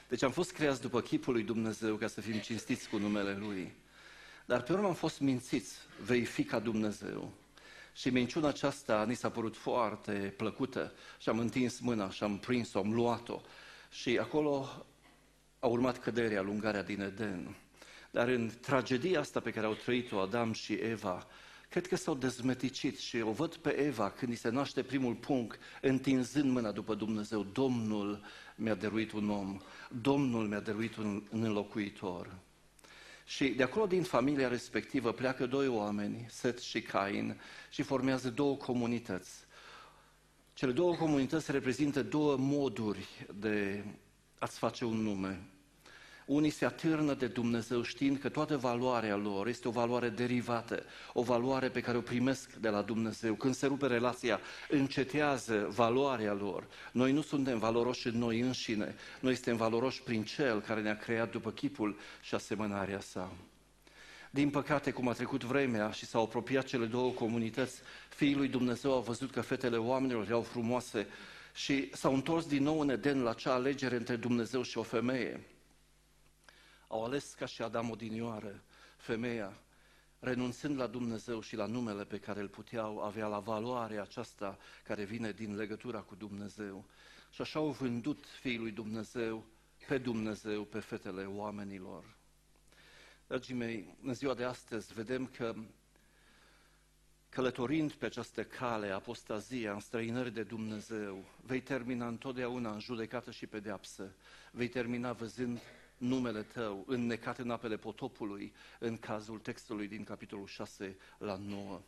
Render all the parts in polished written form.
Deci am fost creați după chipul lui Dumnezeu ca să fim cinstiți cu numele Lui. Dar pe urmă am fost mințiți, vei fi ca Dumnezeu. Și minciuna aceasta ni s-a părut foarte plăcută și am întins mâna și am prins-o, am luat-o. Și acolo a urmat căderea, alungarea din Eden. Dar în tragedia asta pe care au trăit-o Adam și Eva, cred că s-au dezmeticit și o văd pe Eva când îi se naște primul punct, întinzând mâna după Dumnezeu. Domnul mi-a dăruit un om, Domnul mi-a dăruit un înlocuitor. Și de acolo, din familia respectivă, pleacă doi oameni, Set și Cain, și formează două comunități. Cele două comunități reprezintă două moduri de a-ți face un nume. Unii se atârnă de Dumnezeu știind că toată valoarea lor este o valoare derivată, o valoare pe care o primesc de la Dumnezeu. Când se rupe relația, încetează valoarea lor. Noi nu suntem valoroși în noi înșine, noi suntem valoroși prin Cel care ne-a creat după chipul și asemănarea Sa. Din păcate, cum a trecut vremea și s-au apropiat cele două comunități, Fiii lui Dumnezeu au văzut că fetele oamenilor erau frumoase și s-au întors din nou în Eden la acea alegere între Dumnezeu și o femeie. Au ales ca și Adam odinioară, femeia, renunțând la Dumnezeu și la numele pe care îl puteau avea, la valoarea aceasta care vine din legătura cu Dumnezeu. Și așa au vândut Fiii lui Dumnezeu, pe fetele oamenilor. Dragii mei, în ziua de astăzi vedem că călătorind pe această cale, apostazia, înstrăinări de Dumnezeu, vei termina întotdeauna în judecată și pedeapsă, vei termina văzând numele tău înnecat în apele potopului, în cazul textului din capitolul 6 la 9.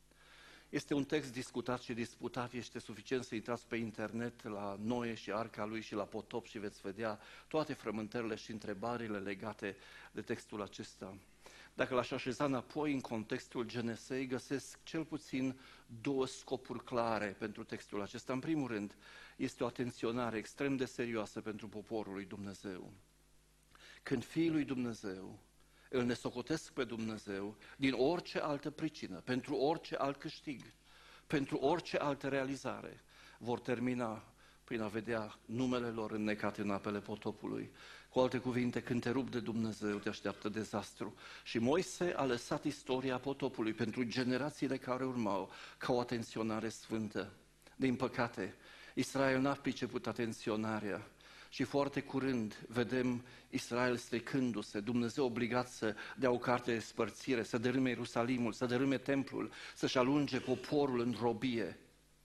Este un text discutat și disputat, este suficient să intrați pe internet la Noe și arca lui și la potop și veți vedea toate frământările și întrebările legate de textul acesta. Dacă l-aș așeza înapoi în contextul Genesei, găsesc cel puțin două scopuri clare pentru textul acesta. În primul rând, este o atenționare extrem de serioasă pentru poporul lui Dumnezeu. Când Fiii lui Dumnezeu îl nesocotesc pe Dumnezeu din orice altă pricină, pentru orice alt câștig, pentru orice altă realizare, vor termina prin a vedea numele lor înnecat în apele potopului. Cu alte cuvinte, când te rupi de Dumnezeu, te așteaptă dezastru. Și Moise a lăsat istoria potopului pentru generațiile care urmau ca o atenționare sfântă. Din păcate, Israel n-a priceput atenționarea. Și foarte curând vedem Israel stricându-se, Dumnezeu obligat să dea o carte de spărțire, să dărâme Ierusalimul, să dărâme templul, să-și alunge poporul în robie,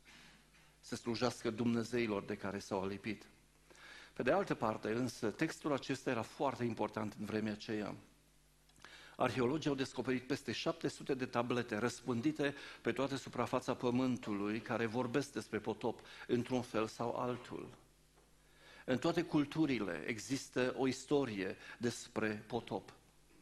să slujească Dumnezeilor de care s-au alipit. Pe de altă parte, însă, textul acesta era foarte important în vremea aceea. Arheologii au descoperit peste 700 de tablete răspândite pe toată suprafața pământului care vorbesc despre potop într-un fel sau altul. În toate culturile există o istorie despre potop.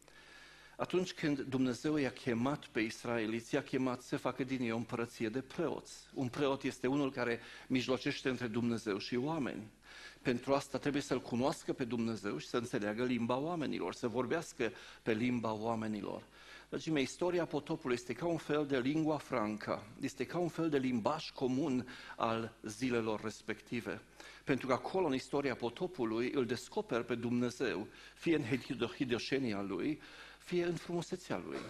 Atunci când Dumnezeu i-a chemat pe israeliți, i-a chemat să facă din ei o împărăție de preoți. Un preot este unul care mijlocește între Dumnezeu și oameni. Pentru asta trebuie să-L cunoască pe Dumnezeu și să înțeleagă limba oamenilor, să vorbească pe limba oamenilor. Dragii mei, istoria potopului este ca un fel de lingua franca, este ca un fel de limbaj comun al zilelor respective. Pentru că acolo, în istoria potopului, îl descoperi pe Dumnezeu, fie în hidoșenia Lui, fie în frumusețea Lui,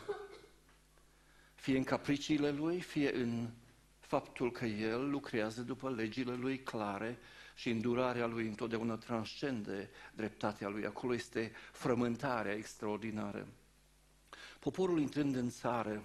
fie în capriciile Lui, fie în faptul că El lucrează după legile Lui clare și îndurarea Lui întotdeauna transcende dreptatea Lui. Acolo este frământarea extraordinară. Poporul, intrând în țară,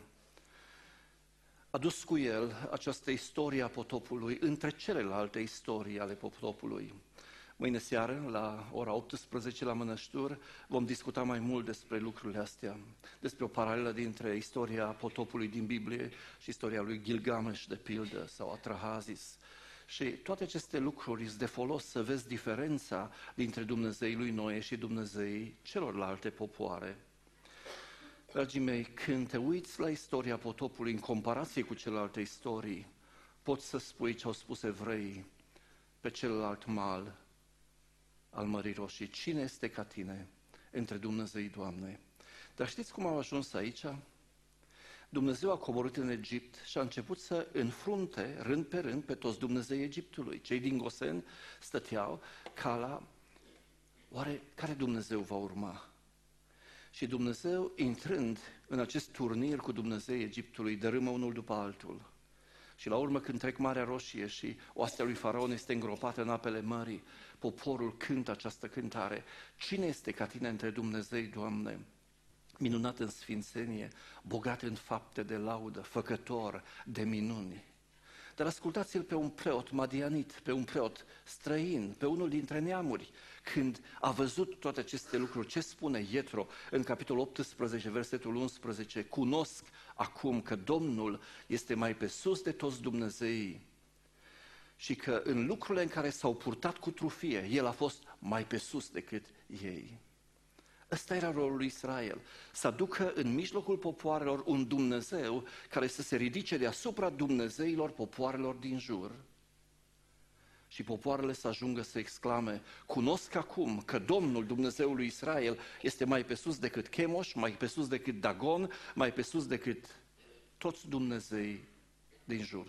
a dus cu el această istorie a potopului între celelalte istorii ale potopului. Mâine seară, la ora 18 la Mănăștur, vom discuta mai mult despre lucrurile astea, despre o paralelă dintre istoria potopului din Biblie și istoria lui Gilgamesh, de pildă, sau Atrahazis. Și toate aceste lucruri îți de folos să vezi diferența dintre Dumnezeii lui Noe și Dumnezeii celorlalte popoare. Dragii mei, când te uiți la istoria potopului în comparație cu celelalte istorii, poți să spui ce au spus evreii pe celălalt mal al Mării Roșii. Cine este ca tine între Dumnezei, Doamne? Dar știți cum au ajuns aici? Dumnezeu a coborât în Egipt și a început să înfrunte, rând pe rând, pe toți Dumnezeii Egiptului. Cei din Gosen stăteau ca la Oare care Dumnezeu va urma? Și Dumnezeu, intrând în acest turnir cu Dumnezei Egiptului, dărâmă unul după altul. Și la urmă, când trec Marea Roșie și oastea lui Faraon este îngropată în apele mării, poporul cântă această cântare. Cine este ca tine între Dumnezei, Doamne? Minunat în sfințenie, bogat în fapte de laudă, făcător de minuni. Dar ascultați-l pe un preot madianit, pe un preot străin, pe unul dintre neamuri. Când a văzut toate aceste lucruri, ce spune Ietro în capitolul 18, versetul 11? Cunosc acum că Domnul este mai pe sus de toți Dumnezeii și că în lucrurile în care s-au purtat cu trufie, El a fost mai pe sus decât ei. Ăsta era rolul lui Israel, să aducă în mijlocul popoarelor un Dumnezeu care să se ridice deasupra dumnezeilor popoarelor din jur și popoarele să ajungă să exclame: cunosc acum că Domnul, Dumnezeul lui Israel, este mai pe sus decât Chemoș, mai pe sus decât Dagon, mai pe sus decât toți dumnezei din jur.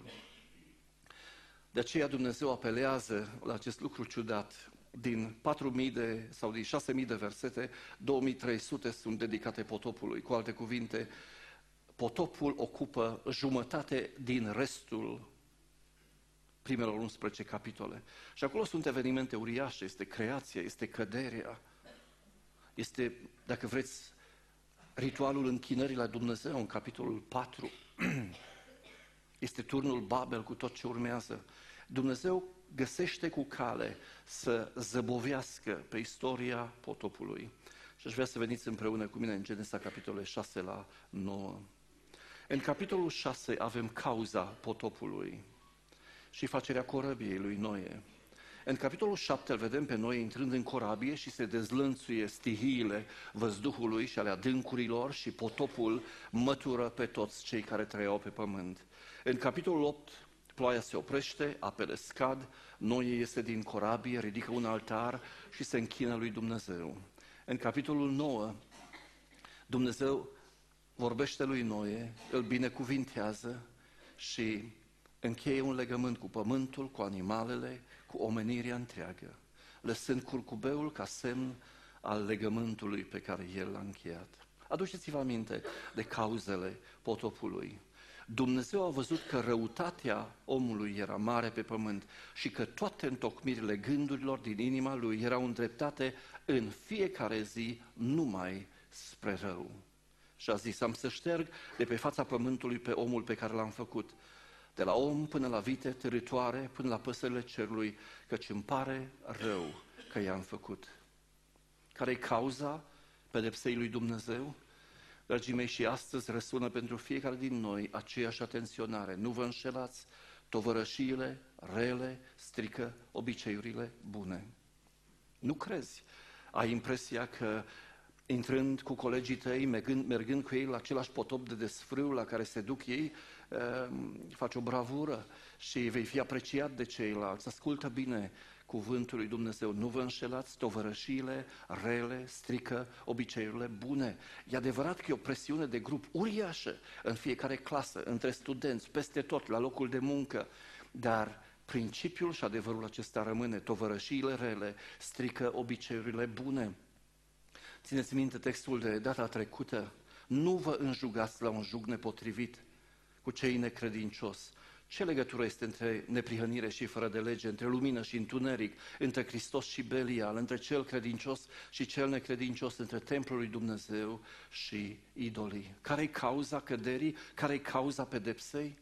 De aceea Dumnezeu apelează la acest lucru ciudat. Din 4.000 sau din 6.000 de versete, 2.300 sunt dedicate potopului. Cu alte cuvinte, potopul ocupă jumătate din restul primelor 11 capitole. Și acolo sunt evenimente uriașe, este creația, este căderea, este, dacă vreți, ritualul închinării la Dumnezeu în capitolul 4. Este turnul Babel cu tot ce urmează. Dumnezeu găsește cu cale să zăbovească pe istoria potopului. Și aș vrea să veniți împreună cu mine în Genesa, capitolul 6 la 9. În capitolul 6 avem cauza potopului și facerea corăbiei lui Noe. În capitolul 7 îl vedem pe Noe intrând în corabie și se dezlănțuie stihiile văzduhului și ale adâncurilor și potopul mătură pe toți cei care trăiau pe pământ. În capitolul 8 ploaia se oprește, apele scad, Noe iese din corabie, ridică un altar și se închină lui Dumnezeu. În capitolul 9 Dumnezeu vorbește lui Noe, îl binecuvintează și încheie un legământ cu pământul, cu animalele, cu omenirea întreagă, lăsând curcubeul ca semn al legământului pe care el l-a încheiat. Aduceți-vă aminte de cauzele potopului. Dumnezeu a văzut că răutatea omului era mare pe pământ și că toate întocmirile gândurilor din inima lui erau îndreptate în fiecare zi numai spre rău. Și a zis: am să șterg de pe fața pământului pe omul pe care l-am făcut, de la om până la vite târătoare, până la păsările cerului, căci îmi pare rău că i-am făcut. Care-i cauza pedepsei lui Dumnezeu? Dragii mei, și astăzi răsună pentru fiecare din noi aceeași atenționare. Nu vă înșelați, tovărășiile rele strică obiceiurile bune. Nu crezi? Ai impresia că intrând cu colegii tăi, mergând cu ei la același potop de desfrâu la care se duc ei, faci o bravură și vei fi apreciat de ceilalți. Ascultă bine cuvântul lui Dumnezeu. Nu vă înșelați, tovărășiile rele strică obiceiurile bune. E adevărat că e o presiune de grup uriașă în fiecare clasă, între studenți, peste tot, la locul de muncă, dar principiul și adevărul acesta rămâne: tovărășiile rele strică obiceiurile bune. Țineți minte textul de data trecută: nu vă înjugați la un jug nepotrivit cu cei necredincios. Ce legătură este între neprihănire și fără de lege, între lumină și întuneric, între Hristos și Belial, între cel credincios și cel necredincios, între templul lui Dumnezeu și idolii? Care-i cauza căderii? Care-i cauza pedepsei?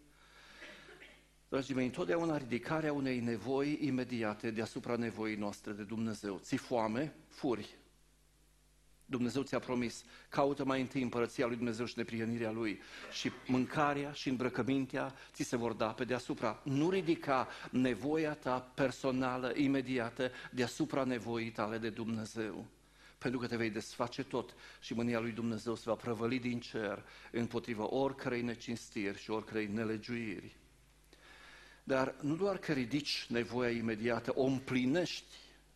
Dragii mei, întotdeauna ridicarea unei nevoi imediate deasupra nevoii noastre de Dumnezeu. Ți foame? Furi. Dumnezeu ți-a promis: caută mai întâi împărăția lui Dumnezeu și neprihănirea lui și mâncarea și îmbrăcămintea ți se vor da pe deasupra. Nu ridica nevoia ta personală, imediată, deasupra nevoii tale de Dumnezeu, pentru că te vei desface tot și mânia lui Dumnezeu se va prăvăli din cer împotriva oricărei necinstiri și oricărei nelegiuiri. Dar nu doar că ridici nevoia imediată, o împlinești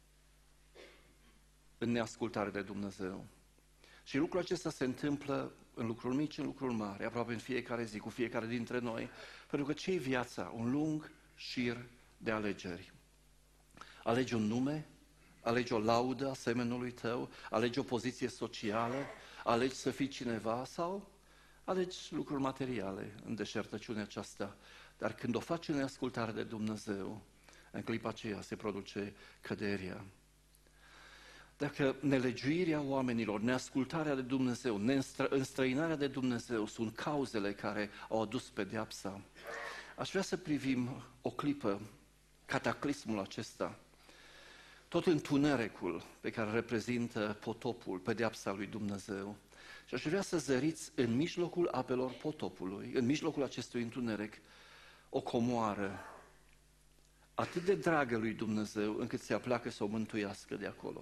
în neascultare de Dumnezeu. Și lucrul acesta se întâmplă în lucruri mici, în lucruri mari, aproape în fiecare zi, cu fiecare dintre noi, pentru că ce-i viața? Un lung șir de alegeri. Alegi un nume, alegi o laudă a semenului tău, alegi o poziție socială, alegi să fii cineva sau alegi lucruri materiale în deșertăciunea aceasta. Dar când o faci în neascultare de Dumnezeu, în clipa aceea se produce căderea. Dacă nelegiuirea oamenilor, neascultarea de Dumnezeu, înstrăinarea de Dumnezeu sunt cauzele care au adus pedeapsa, aș vrea să privim o clipă cataclismul acesta, tot întunericul pe care reprezintă potopul, pedeapsa lui Dumnezeu. Și aș vrea să zăriți în mijlocul apelor potopului, în mijlocul acestui întuneric, o comoară atât de dragă lui Dumnezeu, încât se apleacă să o mântuiască de acolo.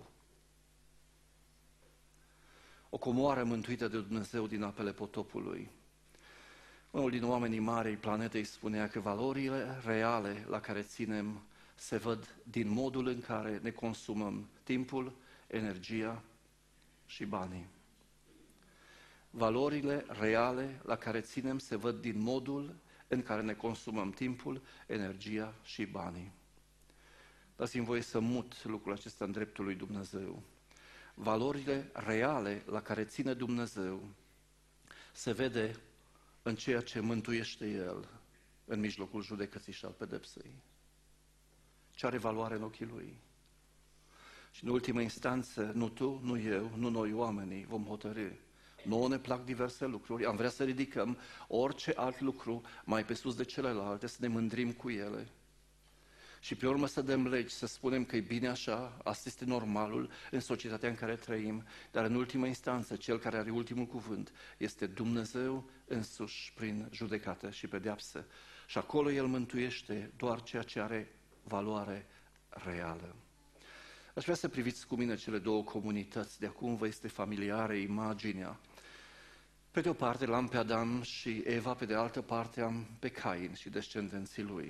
O comoară mântuită de Dumnezeu din apele potopului. Unul din oamenii mari ai planetei spunea că valorile reale la care ținem se văd din modul în care ne consumăm timpul, energia și banii. Valorile reale la care ținem se văd din modul în care ne consumăm timpul, energia și banii. Dați-mi voie să mut lucrul acesta în dreptul lui Dumnezeu. Valorile reale la care ține Dumnezeu se vede în ceea ce mântuiește El în mijlocul judecății și al pedepsei. Ce are valoare în ochii Lui. Și în ultimă instanță, nu tu, nu eu, nu noi oamenii vom hotărî. Nouă ne plac diverse lucruri, am vrea să ridicăm orice alt lucru mai pe sus de celelalte, să ne mândrim cu ele. Și pe urmă să dăm legi, să spunem că e bine așa, asta este normalul în societatea în care trăim, dar în ultimă instanță, cel care are ultimul cuvânt este Dumnezeu însuși prin judecată și pedeapsă. Și acolo El mântuiește doar ceea ce are valoare reală. Aș vrea să priviți cu mine cele două comunități, de acum vă este familiară imaginea. Pe de o parte l-am pe Adam și Eva, pe de altă parte am pe Cain și descendenții lui.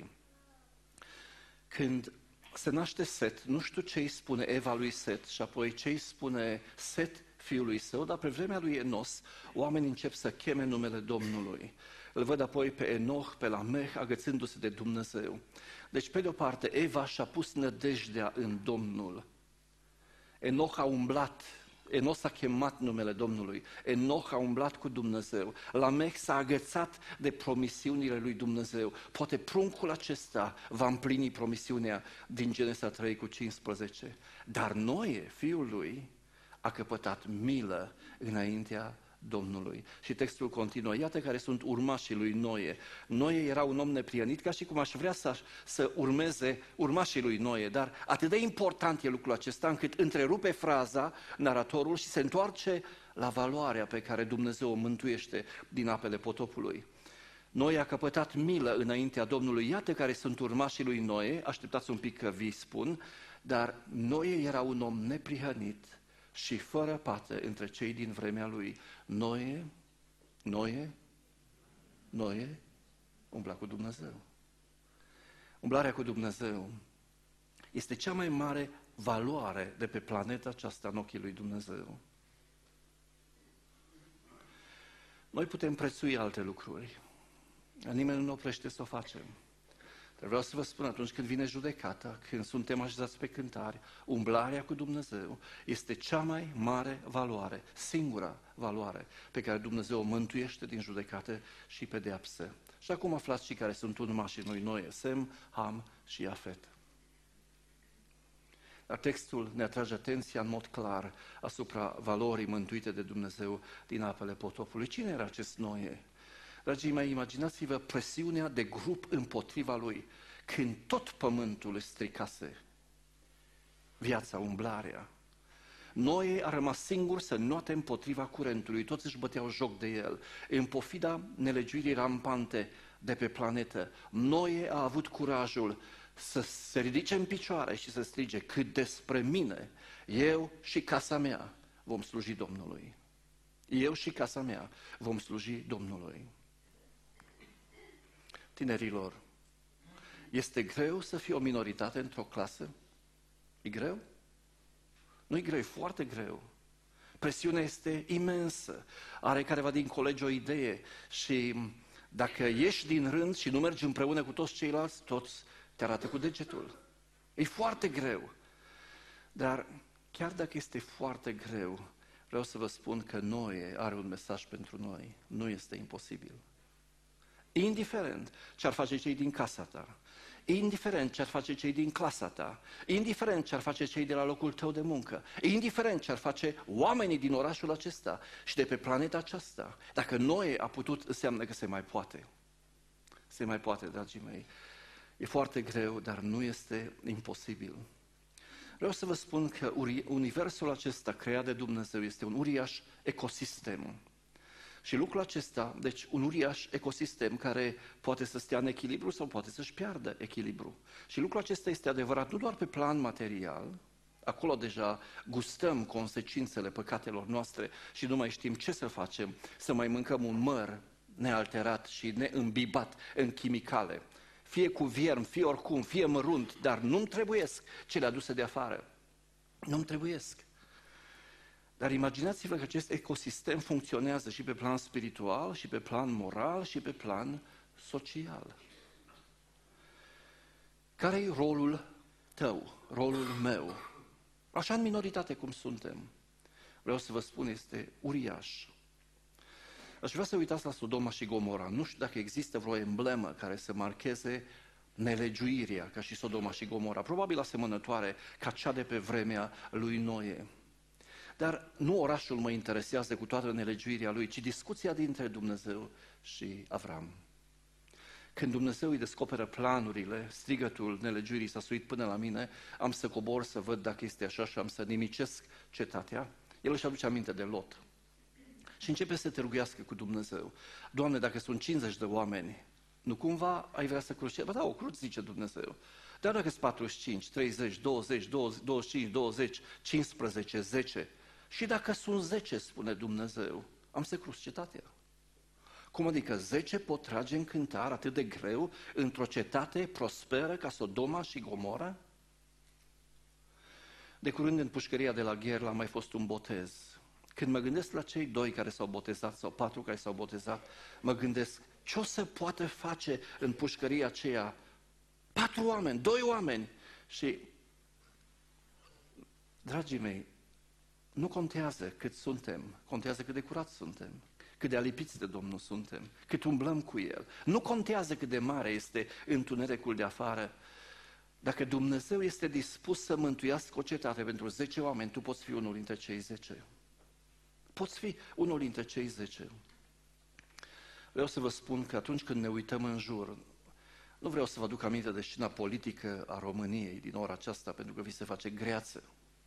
Când se naște Set, nu știu ce îi spune Eva lui Set și apoi ce îi spune Set fiului său, dar pe vremea lui Enos, oamenii încep să cheme numele Domnului. Îl văd apoi pe Enoch, pe Lameh, agățându-se de Dumnezeu. Deci, pe de o parte, Eva și-a pus nădejdea în Domnul. Enoch a umblat, Enos a chemat numele Domnului, Enoch a umblat cu Dumnezeu, Lameh s-a agățat de promisiunile lui Dumnezeu. Poate pruncul acesta va împlini promisiunea din Genesa 3:15. Dar Noe, fiul lui, a căpătat milă înaintea Domnului. Și textul continuă, iată care sunt urmașii lui Noe. Noe era un om neprihănit, ca și cum aș vrea să urmeze urmașii lui Noe, dar atât de important e lucrul acesta, încât întrerupe fraza, naratorul, și se întoarce la valoarea pe care Dumnezeu o mântuiește din apele potopului. Noe a căpătat milă înaintea Domnului, iată care sunt urmașii lui Noe, așteptați un pic că vi spun, dar Noe era un om neprihănit și fără pată între cei din vremea lui. Noe umbla cu Dumnezeu. Umblarea cu Dumnezeu este cea mai mare valoare de pe planeta aceasta în ochii lui Dumnezeu. Noi putem prețui alte lucruri. Nimeni nu ne oprește să o facem. Dar vreau să vă spun, atunci când vine judecata, când suntem așezați pe cântari, umblarea cu Dumnezeu este cea mai mare valoare, singura valoare pe care Dumnezeu o mântuiește din judecată și pedeapsă. Și acum aflați și care sunt urmașii lui Noe, Sem, Ham și Iafet. Dar textul ne atrage atenția în mod clar asupra valorii mântuite de Dumnezeu din apele potopului. Cine era acest Noe? Dragii mei, imaginați-vă presiunea de grup împotriva lui, când tot pământul își stricase viața, umblarea. Noe a rămas singur să înoate împotriva curentului, toți își băteau joc de el. În pofida nelegiuirii rampante de pe planetă, Noe a avut curajul să se ridice în picioare și să strige, cât despre mine, eu și casa mea vom sluji Domnului. Eu și casa mea vom sluji Domnului. Tinerilor, este greu să fii o minoritate într-o clasă? E greu? Nu e greu, e foarte greu. Presiunea este imensă. Are careva din colegi o idee și dacă ieși din rând și nu mergi împreună cu toți ceilalți, toți te arată cu degetul. E foarte greu. Dar chiar dacă este foarte greu, vreau să vă spun că Noe are un mesaj pentru noi. Nu este imposibil. Indiferent ce ar face cei din casa ta, indiferent ce ar face cei din clasa ta, indiferent ce ar face cei de la locul tău de muncă, indiferent ce ar face oamenii din orașul acesta și de pe planeta aceasta, dacă Noe a putut, înseamnă că se mai poate. Se mai poate, dragii mei. E foarte greu, dar nu este imposibil. Vreau să vă spun că universul acesta creat de Dumnezeu este un uriaș ecosistem. Și lucrul acesta, deci un uriaș ecosistem care poate să stea în echilibru sau poate să-și piardă echilibru. Și lucrul acesta este adevărat nu doar pe plan material, acolo deja gustăm consecințele păcatelor noastre și nu mai știm ce să facem, să mai mâncăm un măr nealterat și neîmbibat în chimicale. Fie cu vierm, fie oricum, fie mărunt, dar nu-mi trebuiesc cele aduse de afară. Nu-mi trebuiesc. Dar imaginați-vă că acest ecosistem funcționează și pe plan spiritual, și pe plan moral, și pe plan social. Care e rolul tău, rolul meu? Așa în minoritate cum suntem. Vreau să vă spun, este uriaș. Aș vrea să uitați la Sodoma și Gomora. Nu știu dacă există vreo emblemă care să marcheze nelegiuirea ca și Sodoma și Gomora. Probabil asemănătoare ca cea de pe vremea lui Noe. Dar nu orașul mă interesează cu toată nelegiuirea lui, ci discuția dintre Dumnezeu și Avram. Când Dumnezeu îi descoperă planurile, strigătul nelegiuirii s-a suit până la mine, am să cobor să văd dacă este așa și am să nimicesc cetatea. El își aduce aminte de Lot. Și începe să te rugească cu Dumnezeu. Doamne, dacă sunt 50 de oameni, nu cumva ai vrea să cruci? Bă, da, o cruci, zice Dumnezeu. Dar dacă sunt 45, 30, 20, 25, 20, 15, 10, și dacă sunt 10, spune Dumnezeu, am să cruci cetatea. Cum adică 10 pot trage în cântar atât de greu într-o cetate prosperă ca Sodoma și Gomora? De curând în pușcăria de la Gherla a mai fost un botez. Când mă gândesc la cei 2 care s-au botezat sau 4 care s-au botezat, mă gândesc ce o să poată face în pușcăria aceea 4 oameni, 2 oameni. Și, dragii mei, nu contează cât suntem, contează cât de curați suntem, cât de alipiți de Domnul suntem, cât umblăm cu El. Nu contează cât de mare este întunericul de afară. Dacă Dumnezeu este dispus să mântuiască o cetate pentru 10 oameni, tu poți fi unul dintre cei 10. Poți fi unul dintre cei 10. Vreau să vă spun că atunci când ne uităm în jur, nu vreau să vă aduc aminte de scena politică a României din ora aceasta, pentru că vi se face greață.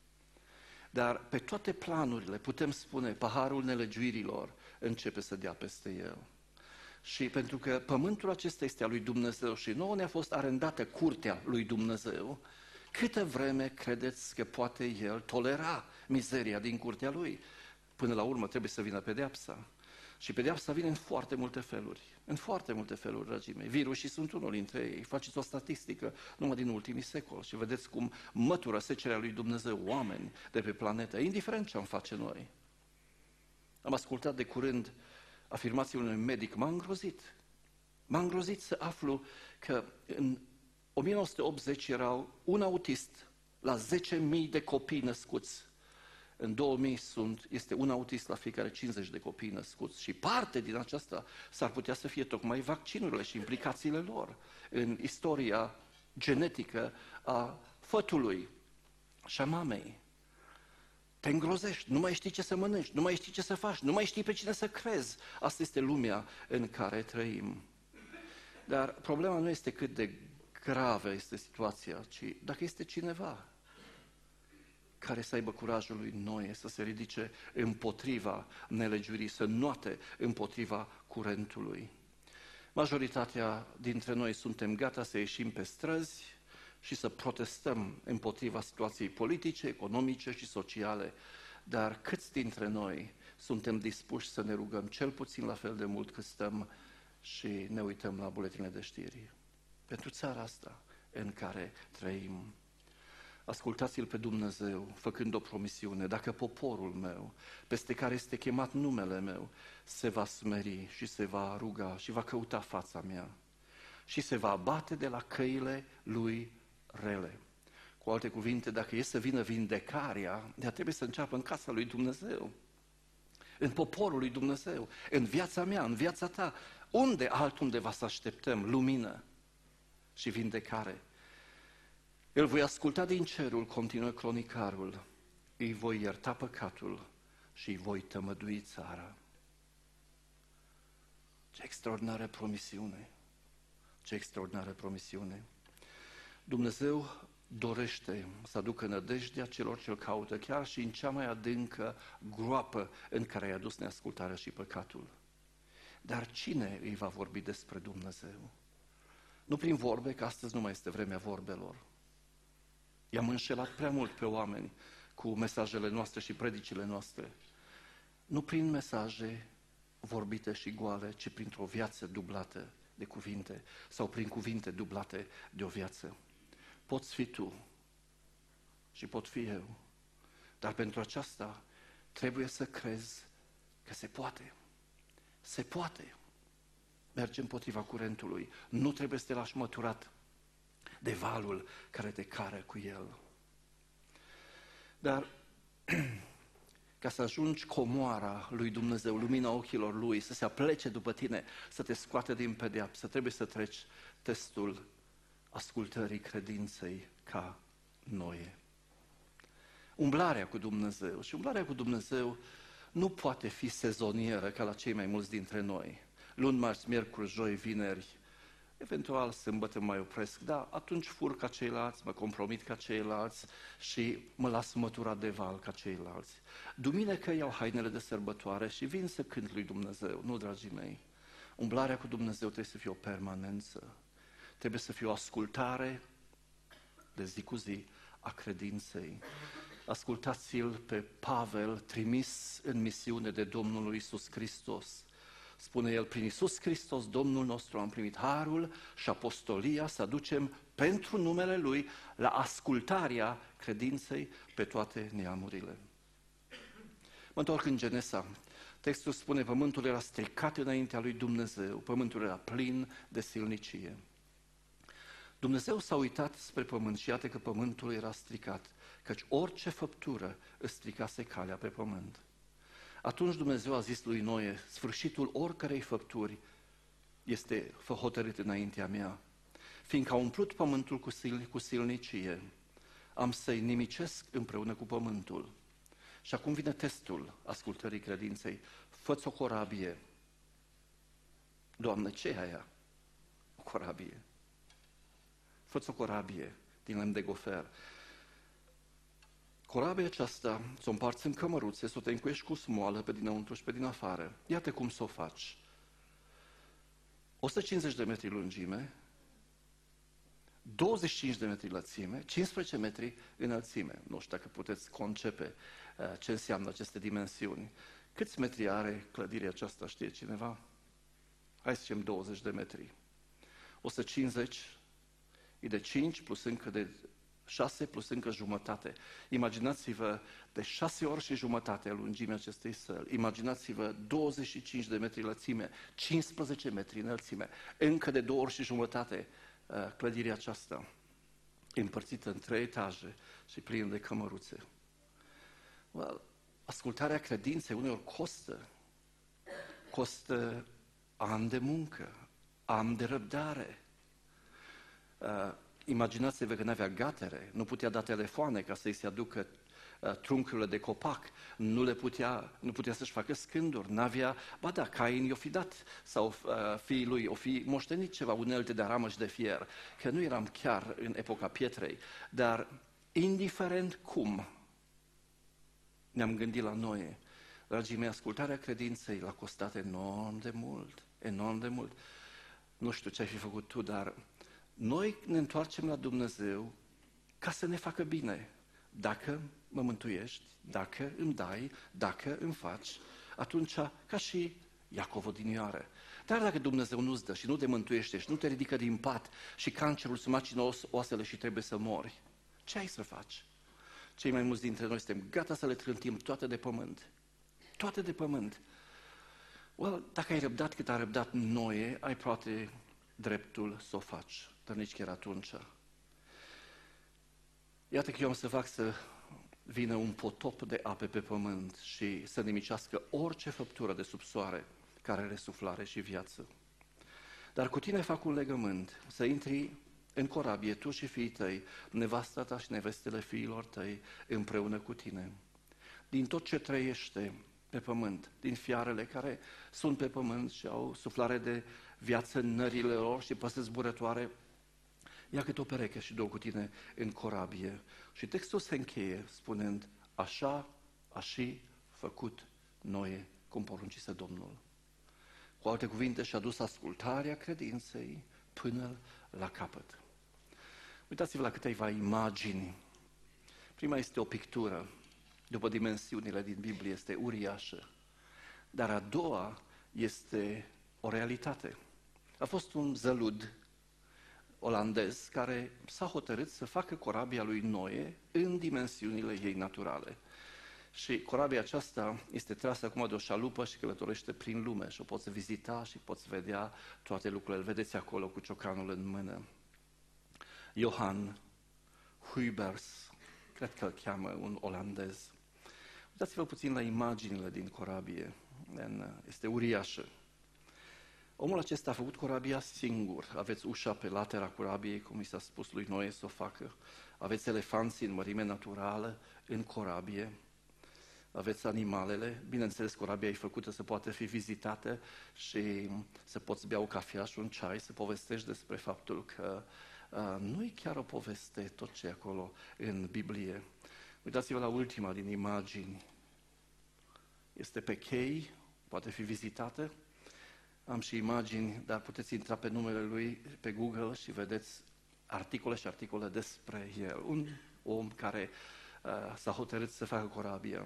Dar pe toate planurile putem spune, paharul nelegiuirilor începe să dea peste el. Și pentru că pământul acesta este al lui Dumnezeu și nouă ne-a fost arendată curtea lui Dumnezeu, câtă vreme credeți că poate El tolera mizeria din curtea Lui? Până la urmă trebuie să vină pedeapsa. Și pedeapsa vine în foarte multe feluri. În foarte multe feluri, dragii mei. Virusii sunt unul dintre ei. Faceți o statistică numai din ultimii secoli și vedeți cum mătură secerea lui Dumnezeu oameni de pe planetă, indiferent ce am face noi. Am ascultat de curând afirmația unui medic, m-a îngrozit. M-a îngrozit să aflu că în 1980 erau un autist la 10.000 de copii născuți. În 2000 este un autist la fiecare 50 de copii născuți și parte din aceasta s-ar putea să fie tocmai vaccinurile și implicațiile lor în istoria genetică a fătului și a mamei. Te îngrozești, nu mai știi ce să mănânci, nu mai știi ce să faci, nu mai știi pe cine să crezi. Asta este lumea în care trăim. Dar problema nu este cât de gravă este situația, ci dacă este cineva care să aibă curajul lui Noe să se ridice împotriva nelegiuirii, să nuate împotriva curentului. Majoritatea dintre noi suntem gata să ieșim pe străzi și să protestăm împotriva situației politice, economice și sociale, dar câți dintre noi suntem dispuși să ne rugăm cel puțin la fel de mult cât stăm și ne uităm la buletinele de știri pentru țara asta în care trăim? Ascultați-L pe Dumnezeu, făcând o promisiune, dacă poporul meu, peste care este chemat numele meu, se va smeri și se va ruga și va căuta fața mea și se va abate de la căile lui rele. Cu Cu alte cuvinte, dacă e să vină vindecarea, ea trebuie să înceapă în casa lui Dumnezeu, în poporul lui Dumnezeu, în viața mea, în viața ta. Unde altundeva să așteptăm lumină și vindecare? Îl voi asculta din cerul, continuă cronicarul, îi voi ierta păcatul și îi voi tămădui țara. Ce extraordinară promisiune! Ce extraordinară promisiune! Dumnezeu dorește să aducă nădejdea celor ce-L caută, chiar și în cea mai adâncă groapă în care ai adus neascultarea și păcatul. Dar cine îi va vorbi despre Dumnezeu? Nu prin vorbe, că astăzi nu mai este vremea vorbelor. I-am înșelat prea mult pe oameni cu mesajele noastre și predicile noastre. Nu prin mesaje vorbite și goale, ci printr-o viață dublată de cuvinte sau prin cuvinte dublate de o viață. Poți fi tu și pot fi eu, dar pentru aceasta trebuie să crezi că se poate. Se poate. Merge împotriva curentului. Nu trebuie să te lași măturat de valul care te cară cu el. Dar ca să ajungi comoara lui Dumnezeu, lumina ochilor lui, să se aplece după tine, să te scoate din pedeapsă, trebuie să treci testul ascultării credinței ca Noe. Umblarea cu Dumnezeu. Și umblarea cu Dumnezeu nu poate fi sezonieră ca la cei mai mulți dintre noi. Luni, marți, miercuri, joi, vineri, eventual sâmbătă mai opresc, dar atunci fur ca ceilalți, mă compromit ca ceilalți și mă las măturat de val ca ceilalți. Duminică iau hainele de sărbătoare și vin să cânt lui Dumnezeu. Nu, dragii mei, umblarea cu Dumnezeu trebuie să fie o permanență. Trebuie să fie o ascultare de zi cu zi a credinței. Ascultați-l pe Pavel, trimis în misiune de Domnul Iisus Hristos. Spune el, prin Iisus Hristos, Domnul nostru, am primit harul și apostolia să aducem pentru numele Lui la ascultarea credinței pe toate neamurile. Mă întorc în Genesa. Textul spune, pământul era stricat înaintea lui Dumnezeu, pământul era plin de silnicie. Dumnezeu s-a uitat spre pământ și iată că pământul era stricat, căci orice făptură îți stricase calea pe pământ. Atunci Dumnezeu a zis lui Noe, sfârșitul oricărei făpturi este hotărât înaintea mea, fiindcă a umplut pământul cu silnicie, am să-i nimicesc împreună cu pământul. Și acum vine testul ascultării credinței. Fă-ți o corabie. Doamne, ce e aia? O corabie. Fă-ți o corabie din lemn de gofer. Corabia aceasta ți-o împarți în cămăruțe, să o te încuiești cu smoală pe dinăuntru și pe din afară. Iată cum să o faci. 150 de metri lungime, 25 de metri lățime, 15 metri înălțime. Nu știu dacă puteți concepe ce înseamnă aceste dimensiuni. Câți metri are clădirea aceasta, știe cineva? Hai să zicem 20 de metri. 150 e de 5 plus încă de 6 plus încă jumătate. Imaginați-vă de 6 ori și jumătate lungimea acestei săli. Imaginați-vă 25 de metri lățime, 15 metri înălțime, încă de 2 ori și jumătate clădirea aceasta, împărțită în 3 etaje și plină de cămăruțe. Well, ascultarea credinței uneori costă ani de muncă, ani de răbdare. Imaginați-vă că n-avea gatere, nu putea da telefoane ca să-i se aducă truncurile de copac, nu putea să-și facă scânduri, n-avea, ba da, Cain i-o fi dat, sau fiii lui o fi moștenit ceva, unelte de aramă și de fier, că nu eram chiar în epoca pietrei, dar indiferent cum ne-am gândit la noi, dragii mei, ascultarea credinței l-a costat enorm de mult, enorm de mult. Nu știu ce ai fi făcut tu, dar noi ne întoarcem la Dumnezeu ca să ne facă bine. Dacă mă mântuiești, dacă îmi dai, dacă îmi faci, atunci, ca și Iacov odinioară. Dar dacă Dumnezeu nu-ți dă și nu te mântuiește și nu te ridică din pat și cancerul îți macină oasele și trebuie să mori, ce ai să faci? Cei mai mulți dintre noi suntem gata să le trântim toate de pământ. Toate de pământ. Well, dacă ai răbdat cât a răbdat Noe, ai poate dreptul să o faci, dar nici chiar atunci. Iată că eu am să fac să vină un potop de ape pe pământ și să nimicească orice făptură de sub soare care are suflare și viață. Dar cu tine fac un legământ, să intri în corabie, tu și fiii tăi, nevasta ta și nevestele fiilor tăi, împreună cu tine. Din tot ce trăiește pe pământ, din fiarele care sunt pe pământ și au suflare de viață în nările lor și păsări zburătoare, ia câte o pereche și du-o cu tine în corabie. Și textul se încheie spunând, așa a și făcut Noe, cum poruncise Domnul. Cu alte cuvinte, și-a dus ascultarea credinței până la capăt. Uitați-vă la câteva imagini. Prima este o pictură, după dimensiunile din Biblie, este uriașă. Dar a doua este o realitate. A fost un zălud olandez care s-a hotărât să facă corabia lui Noe în dimensiunile ei naturale. Și corabia aceasta este trasă acum de o șalupă și călătorește prin lume și o poți vizita și poți vedea toate lucrurile. Îl vedeți acolo cu ciocanul în mână. Johan Huybers, cred că îl cheamă, un olandez. Uitați-vă puțin la imaginile din corabie. Este uriașă. Omul acesta a făcut corabia singur. Aveți ușa pe latera corabiei, cum i s-a spus lui Noe să o facă. Aveți elefanții în mărime naturală în corabie. Aveți animalele. Bineînțeles, corabia e făcută să poată fi vizitată și să poți bea o cafea și un ceai, să povestești despre faptul că nu e chiar o poveste tot ce e acolo în Biblie. Uitați-vă la ultima din imagini. Este pe chei, poate fi vizitată. Am și imagini, dar puteți intra pe numele lui pe Google și vedeți articole și articole despre el. Un om care s-a hotărât să facă corabia.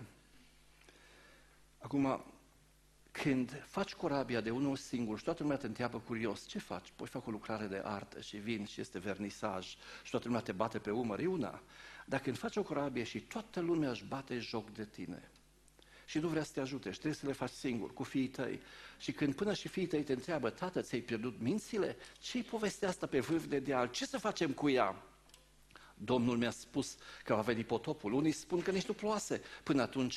Acum, când faci corabia de unul singur și toată lumea te întreabă curios, ce faci? Păi fac o lucrare de artă și vin și este vernisaj și toată lumea te bate pe umăr, e una. Dar când faci o corabie și toată lumea își bate joc de tine și nu vrea să te ajute și trebuie să le faci singur, cu fiii tăi, și când până și fiii tăi te întreabă, tată, ți-ai pierdut mințile? Ce-i povestea asta pe vârf de deal? Ce să facem cu ea? Domnul mi-a spus că va veni potopul. Unii spun că nici nu ploase până atunci.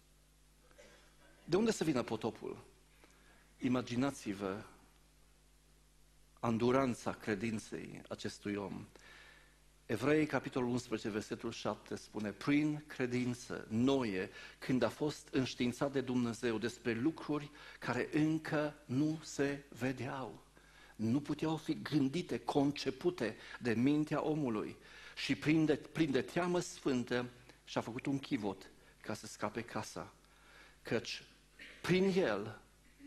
De unde să vină potopul? Imaginați-vă anduranța credinței acestui om. Evrei, capitolul 11, versetul 7, spune, prin credință, Noe, când a fost înștiințat de Dumnezeu despre lucruri care încă nu se vedeau, nu puteau fi gândite, concepute de mintea omului, și plin de teamă sfântă și-a făcut un chivot ca să scape casa, căci prin el,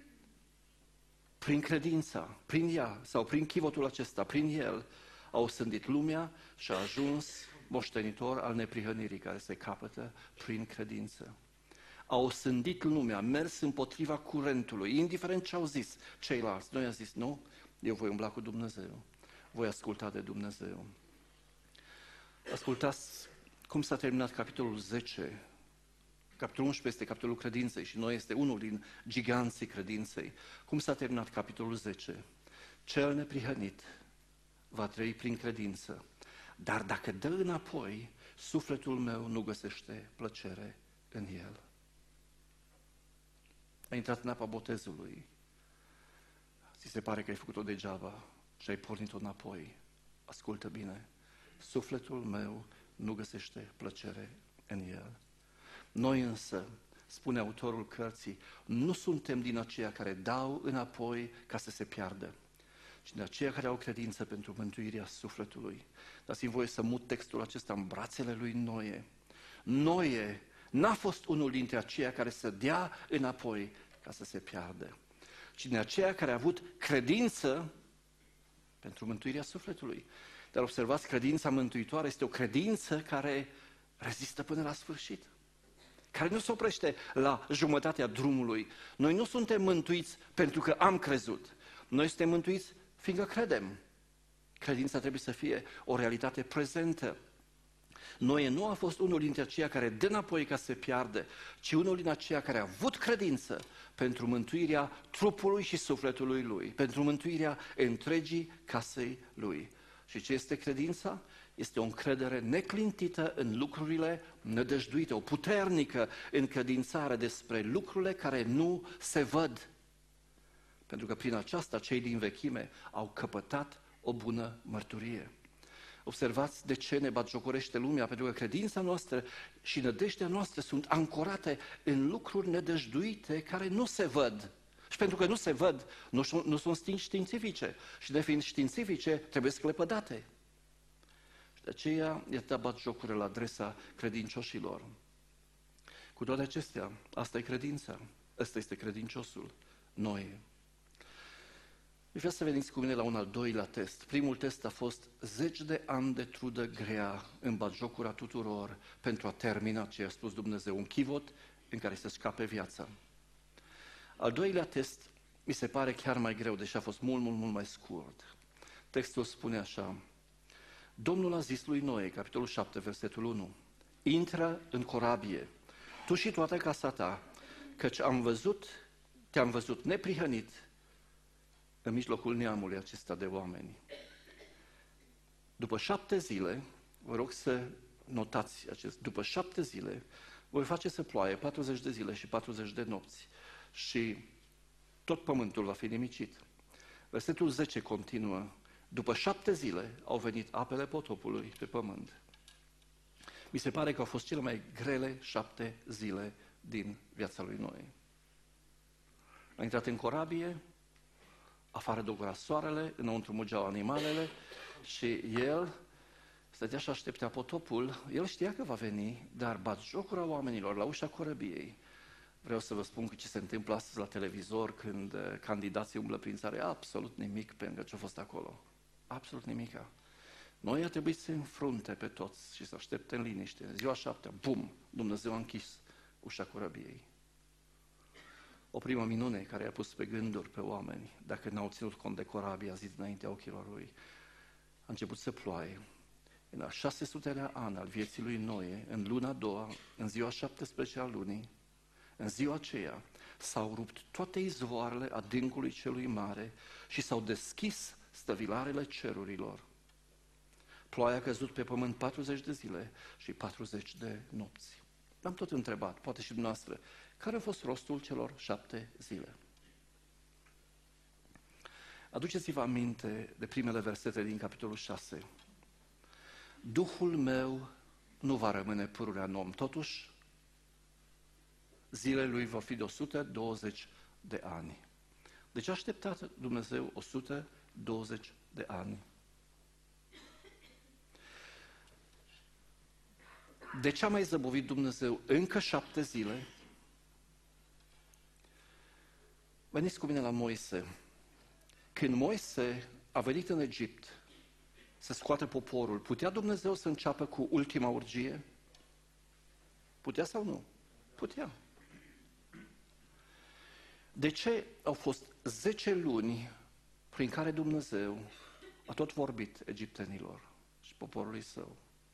prin credința, prin ea sau prin chivotul acesta, prin el, a osândit lumea și a ajuns moștenitor al neprihănirii care se capătă prin credință. A osândit lumea, a mers împotriva curentului, indiferent ce au zis ceilalți. Noi a zis, nu, eu voi umbla cu Dumnezeu, voi asculta de Dumnezeu. Ascultați cum s-a terminat capitolul 10. Capitolul 11 este capitolul credinței și Noe este unul din giganții credinței. Cum s-a terminat capitolul 10? Cel neprihănit va trăi prin credință, dar dacă dă înapoi, sufletul meu nu găsește plăcere în el. Ai intrat în apa botezului, ți se pare că ai făcut-o degeaba și ai pornit-o înapoi. Ascultă bine, sufletul meu nu găsește plăcere în el. Noi însă, spune autorul cărții, nu suntem din aceia care dau înapoi ca să se piardă, ci din aceia care au credință pentru mântuirea sufletului. Dați-mi voie să mut textul acesta în brațele lui Noe. Noe n-a fost unul dintre aceia care să dea înapoi ca să se piardă, ci din aceia care a avut credință pentru mântuirea sufletului. Dar observați, credința mântuitoare este o credință care rezistă până la sfârșit, care nu se oprește la jumătatea drumului. Noi nu suntem mântuiți pentru că am crezut. Noi suntem mântuiți fiindcă credem. Credința trebuie să fie o realitate prezentă. Noe nu a fost unul dintre aceia care dă înapoi ca să se piardă, ci unul din aceia care a avut credință pentru mântuirea trupului și sufletului lui, pentru mântuirea întregii casei lui. Și ce este credința? este o încredere neclintită în lucrurile nădăjduite, o puternică încredințare despre lucrurile care nu se văd. Pentru că prin aceasta cei din vechime au căpătat o bună mărturie. Observați de ce ne batjocorește lumea, pentru că credința noastră și nădejdea noastră sunt ancorate în lucruri nedăjduite care nu se văd. Și pentru că nu se văd, nu sunt științifice. Și de fiind științifice, trebuie sclepădate. Și de aceea e dat batjocură la adresa credincioșilor. Cu toate acestea, asta e credința. Ăsta este credinciosul. Noi. Și vreau să veniți cu mine la un al doilea test. Primul test a fost 10 de ani de trudă grea în batjocura tuturor pentru a termina ce a spus Dumnezeu, un chivot în care să scape viața. Al doilea test mi se pare chiar mai greu, deși a fost mult mai scurt. Textul spune așa: Domnul a zis lui Noe, capitolul 7, versetul 1, intră în corabie, tu și toată casa ta, căci te-am văzut neprihănit în mijlocul neamului acesta de oameni. După 7 zile, vă rog să notați acest, după 7 zile, voi face să ploaie 40 de zile și 40 de nopți și tot pământul va fi nimicit. Versetul 10 continuă, după 7 zile au venit apele potopului pe pământ. Mi se pare că au fost cele mai grele 7 zile din viața lui Noe. A intrat în corabie, afară dogora soarele, înăuntru mugeau animalele și el stătea și așteptea potopul. El știa că va veni, dar batjocura oamenilor la ușa corăbiei. Vreau să vă spun că ce se întâmplă astăzi la televizor când candidații umblă prin țară, absolut nimic pentru ce a fost acolo. Absolut nimica. Noi a trebuit să înfrunte pe toți și să aștepte în liniște. În ziua 7, bum, Dumnezeu a închis ușa corăbiei. O primă minune care i-a pus pe gânduri pe oameni, dacă n-au ținut cont de corabie, a zis înaintea ochilor lui, a început să ploaie. În al 600-lea an al vieții lui Noe, în luna a doua, în ziua 17 a lunii, în ziua aceea s-au rupt toate izvoarele adâncului celui mare și s-au deschis stăvilarele cerurilor. Ploaia a căzut pe pământ 40 de zile și 40 de nopți. L-am tot întrebat, poate și dumneavoastră, care a fost rostul celor 7 zile? Aduceți-vă aminte de primele versete din capitolul 6. Duhul meu nu va rămâne pururea în om, totuși zilele lui vor fi de 120 de ani. Deci a așteptat Dumnezeu 120 de ani. De ce a mai zăbovit Dumnezeu încă 7 zile? Veniți cu mine la Moise. Când Moise a venit în Egipt să scoată poporul, putea Dumnezeu să înceapă cu ultima urgie? Putea sau nu? Putea. De ce au fost 10 luni prin care Dumnezeu a tot vorbit egiptenilor și poporului său?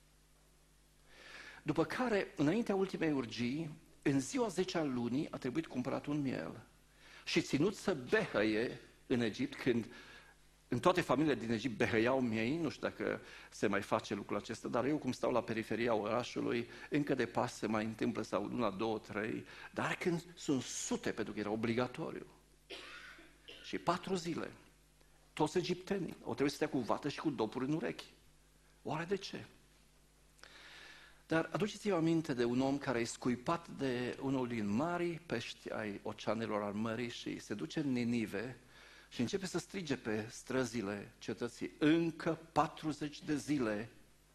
După care, înaintea ultimei urgii, în ziua 10-a lunii a trebuit cumpărat un miel și ținut să behăie în Egipt, când în toate familiile din Egipt behăiau miei, nu știu dacă se mai face lucrul acesta, dar eu cum stau la periferia orașului, încă de pas se mai întâmplă sau 1, 2, 3, dar când sunt sute, pentru că era obligatoriu. Și 4 zile, toți egiptenii au trebuit să stea cu vată și cu dopuri în urechi. Oare de ce? Dar aduceți-vă aminte de un om care e scuipat de unul din marii pești ai oceanelor al mării și se duce în Ninive și începe să strige pe străzile cetății, încă 40 de zile.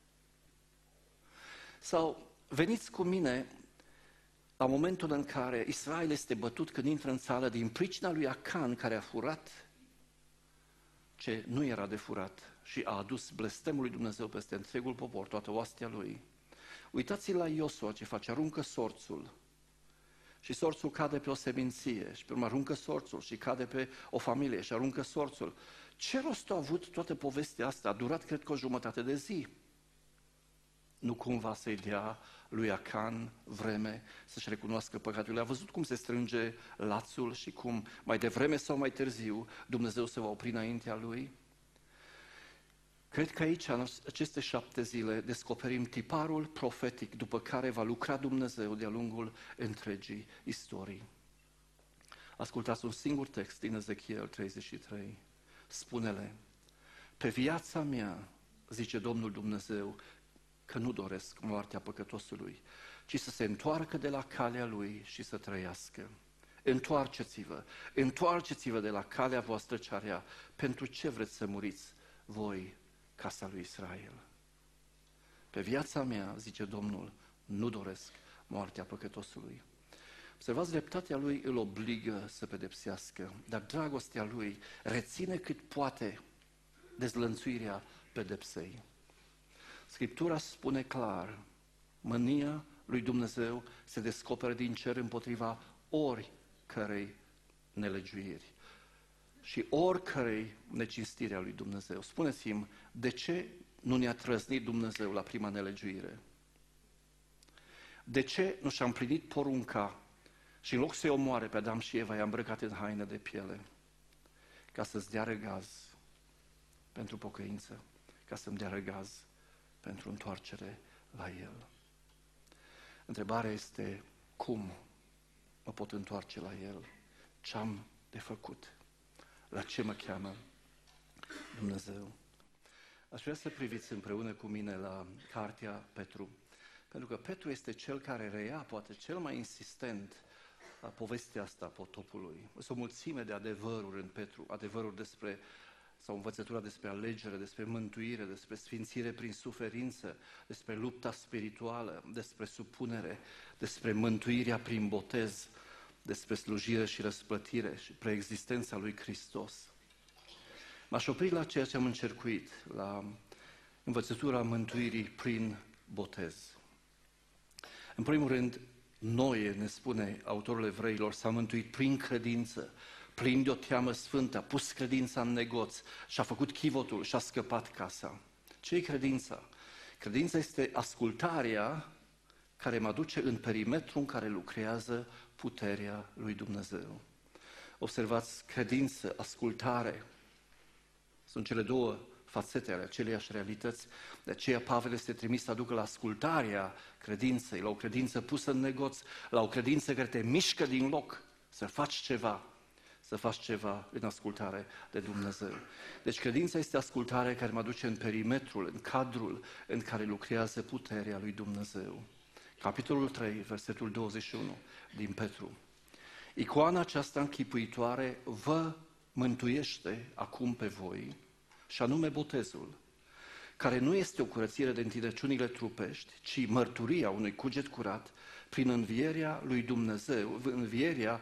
Sau veniți cu mine la momentul în care Israel este bătut când intră în țară din pricina lui Acan, care a furat ce nu era de furat și a adus blestemul lui Dumnezeu peste întregul popor, toată oastea lui. Uitați-l la Iosua ce face, aruncă sorțul și sorțul cade pe o seminție și pe urmă aruncă sorțul și cade pe o familie și aruncă sorțul. Ce rost a avut toată povestea asta? A durat, cred că, o jumătate de zi. Nu cumva să-i dea lui Acan vreme să-și recunoască păcatul. A văzut cum se strânge lațul și cum mai devreme sau mai târziu Dumnezeu se va opri înaintea lui? Cred că aici, în aceste 7 zile, descoperim tiparul profetic după care va lucra Dumnezeu de-a lungul întregii istorii. Ascultați un singur text din Ezechiel 33. Spune-le: pe viața mea, zice Domnul Dumnezeu, că nu doresc moartea păcătosului, ci să se întoarcă de la calea lui și să trăiască. Întoarceți-vă de la calea voastră cea rea. Pentru ce vreți să muriți voi, casa lui Israel? Pe viața mea, zice Domnul, nu doresc moartea păcătosului. Observați, dreptatea lui îl obligă să pedepsească, dar dragostea lui reține cât poate dezlănțuirea pedepsei. Scriptura spune clar, mânia lui Dumnezeu se descoperă din cer împotriva oricărei nelegiuiri și oricărei necinstire a lui Dumnezeu. Spuneți-mi, de ce nu ne-a trăznit Dumnezeu la prima nelegiuire? De ce nu și-a împlinit porunca și în loc să-i omoare pe Adam și Eva, i-a îmbrăcat în haine de piele? Ca să-ți dea răgaz pentru pocăință, ca să-mi dea răgaz pentru întoarcere la El. Întrebarea este, cum mă pot întoarce la El? Ce-am de făcut? La ce mă cheamă Dumnezeu? Aș vrea să priviți împreună cu mine la cartea Petru, pentru că Petru este cel care reia, poate cel mai insistent, povestea asta a potopului. Sunt o mulțime de adevăruri în Petru, adevăruri despre, sau învățătura despre alegere, despre mântuire, despre sfințire prin suferință, despre lupta spirituală, despre supunere, despre mântuirea prin botez, despre slujire și răsplătire și preexistența lui Hristos. M-aș opri la ceea ce am încercuit, la învățătura mântuirii prin botez. În primul rând, Noe, ne spune autorul Evreilor, s-a mântuit prin credință, plin de o teamă sfântă, a pus credința în negoț și a făcut chivotul și a scăpat casa. Ce-i credința? Credința este ascultarea care mă duce în perimetru în care lucrează puterea lui Dumnezeu. Observați, credință, ascultare, sunt cele două fațete ale aceleiași realități. De aceea Pavel este trimis să aducă la ascultarea credinței, la o credință pusă în negoț, la o credință care te mișcă din loc, să faci ceva în ascultare de Dumnezeu. Deci credința este ascultarea care mă duce în perimetrul, în cadrul în care lucrează puterea lui Dumnezeu. Capitolul 3, versetul 21 din Petru. Icoana aceasta închipuitoare vă mântuiește acum pe voi, și anume botezul, care nu este o curățire de întinăciunile trupești, ci mărturia unui cuget curat prin învierea lui Dumnezeu, învierea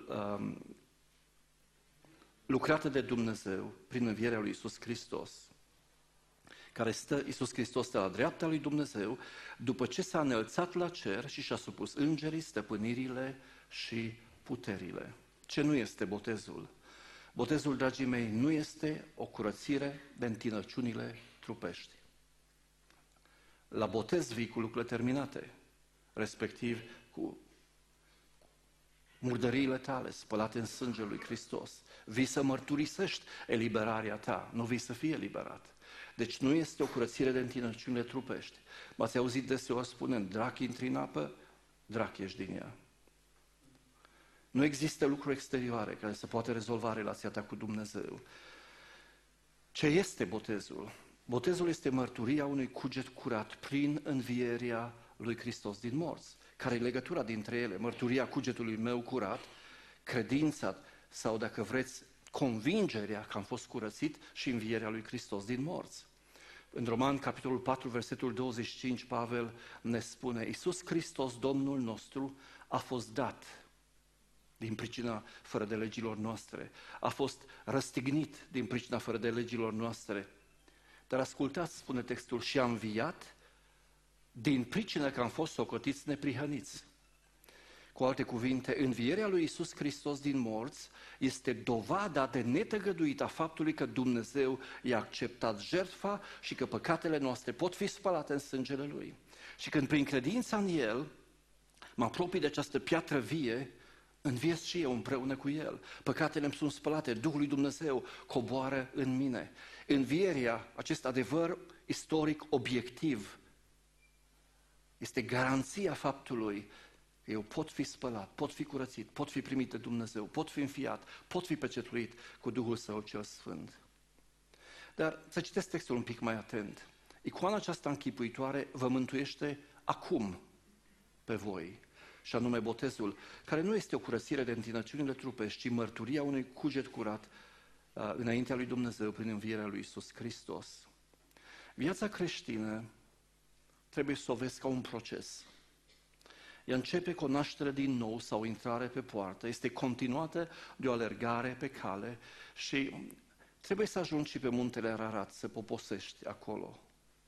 lucrată de Dumnezeu prin învierea lui Iisus Hristos, care Iisus Hristos stă la dreapta lui Dumnezeu, după ce s-a înălțat la cer și și-a supus îngerii, stăpânirile și puterile. Ce nu este botezul? Botezul, dragii mei, nu este o curățire de întinăciunile trupești. La botez vii cu lucrurile terminate, respectiv cu murdăriile tale spălate în sângele lui Hristos. Vii să mărturisești eliberarea ta, nu vii să fii eliberat. Deci nu este o curățire de întinăciunile trupești. M-ați auzit deseori spunând, drac intri în apă, drac ieși din ea. Nu există lucruri exterioare care să poată rezolva relația ta cu Dumnezeu. Ce este botezul? Botezul este mărturia unui cuget curat prin învierea lui Hristos din morți. Care e legătura dintre ele? Mărturia cugetului meu curat, credința sau, dacă vreți, convingerea că am fost curățit și învierea lui Hristos din morți. În Roman, capitolul 4, versetul 25, Pavel ne spune, Iisus Hristos, Domnul nostru, a fost dat din pricina fără de legilor noastre, a fost răstignit din pricina fără de legilor noastre. Dar ascultați, spune textul, și a înviat din pricina că am fost socotiți neprihăniți. Cu alte cuvinte, învierea lui Iisus Hristos din morți este dovada de netăgăduită a faptului că Dumnezeu i-a acceptat jertfa și că păcatele noastre pot fi spălate în sângele Lui. Și când prin credința în El mă apropii de această piatră vie, înviez și eu împreună cu El. Păcatele îmi sunt spălate, Duhul lui Dumnezeu coboară în mine. Învierea, acest adevăr istoric obiectiv, este garanția faptului că eu pot fi spălat, pot fi curățit, pot fi primit de Dumnezeu, pot fi înfiat, pot fi pecetluit cu Duhul Său cel Sfânt. Dar să citesc textul un pic mai atent. Icoana aceasta închipuitoare vă mântuiește acum pe voi, și anume botezul, care nu este o curățire de întinăciunile trupești, ci mărturia unui cuget curat înaintea lui Dumnezeu prin învierea lui Iisus Hristos. Viața creștină trebuie să o vezi ca un proces. Ea începe cu o naștere din nou sau o intrare pe poartă, este continuată de o alergare pe cale și trebuie să ajungi și pe muntele Ararat, să poposești acolo.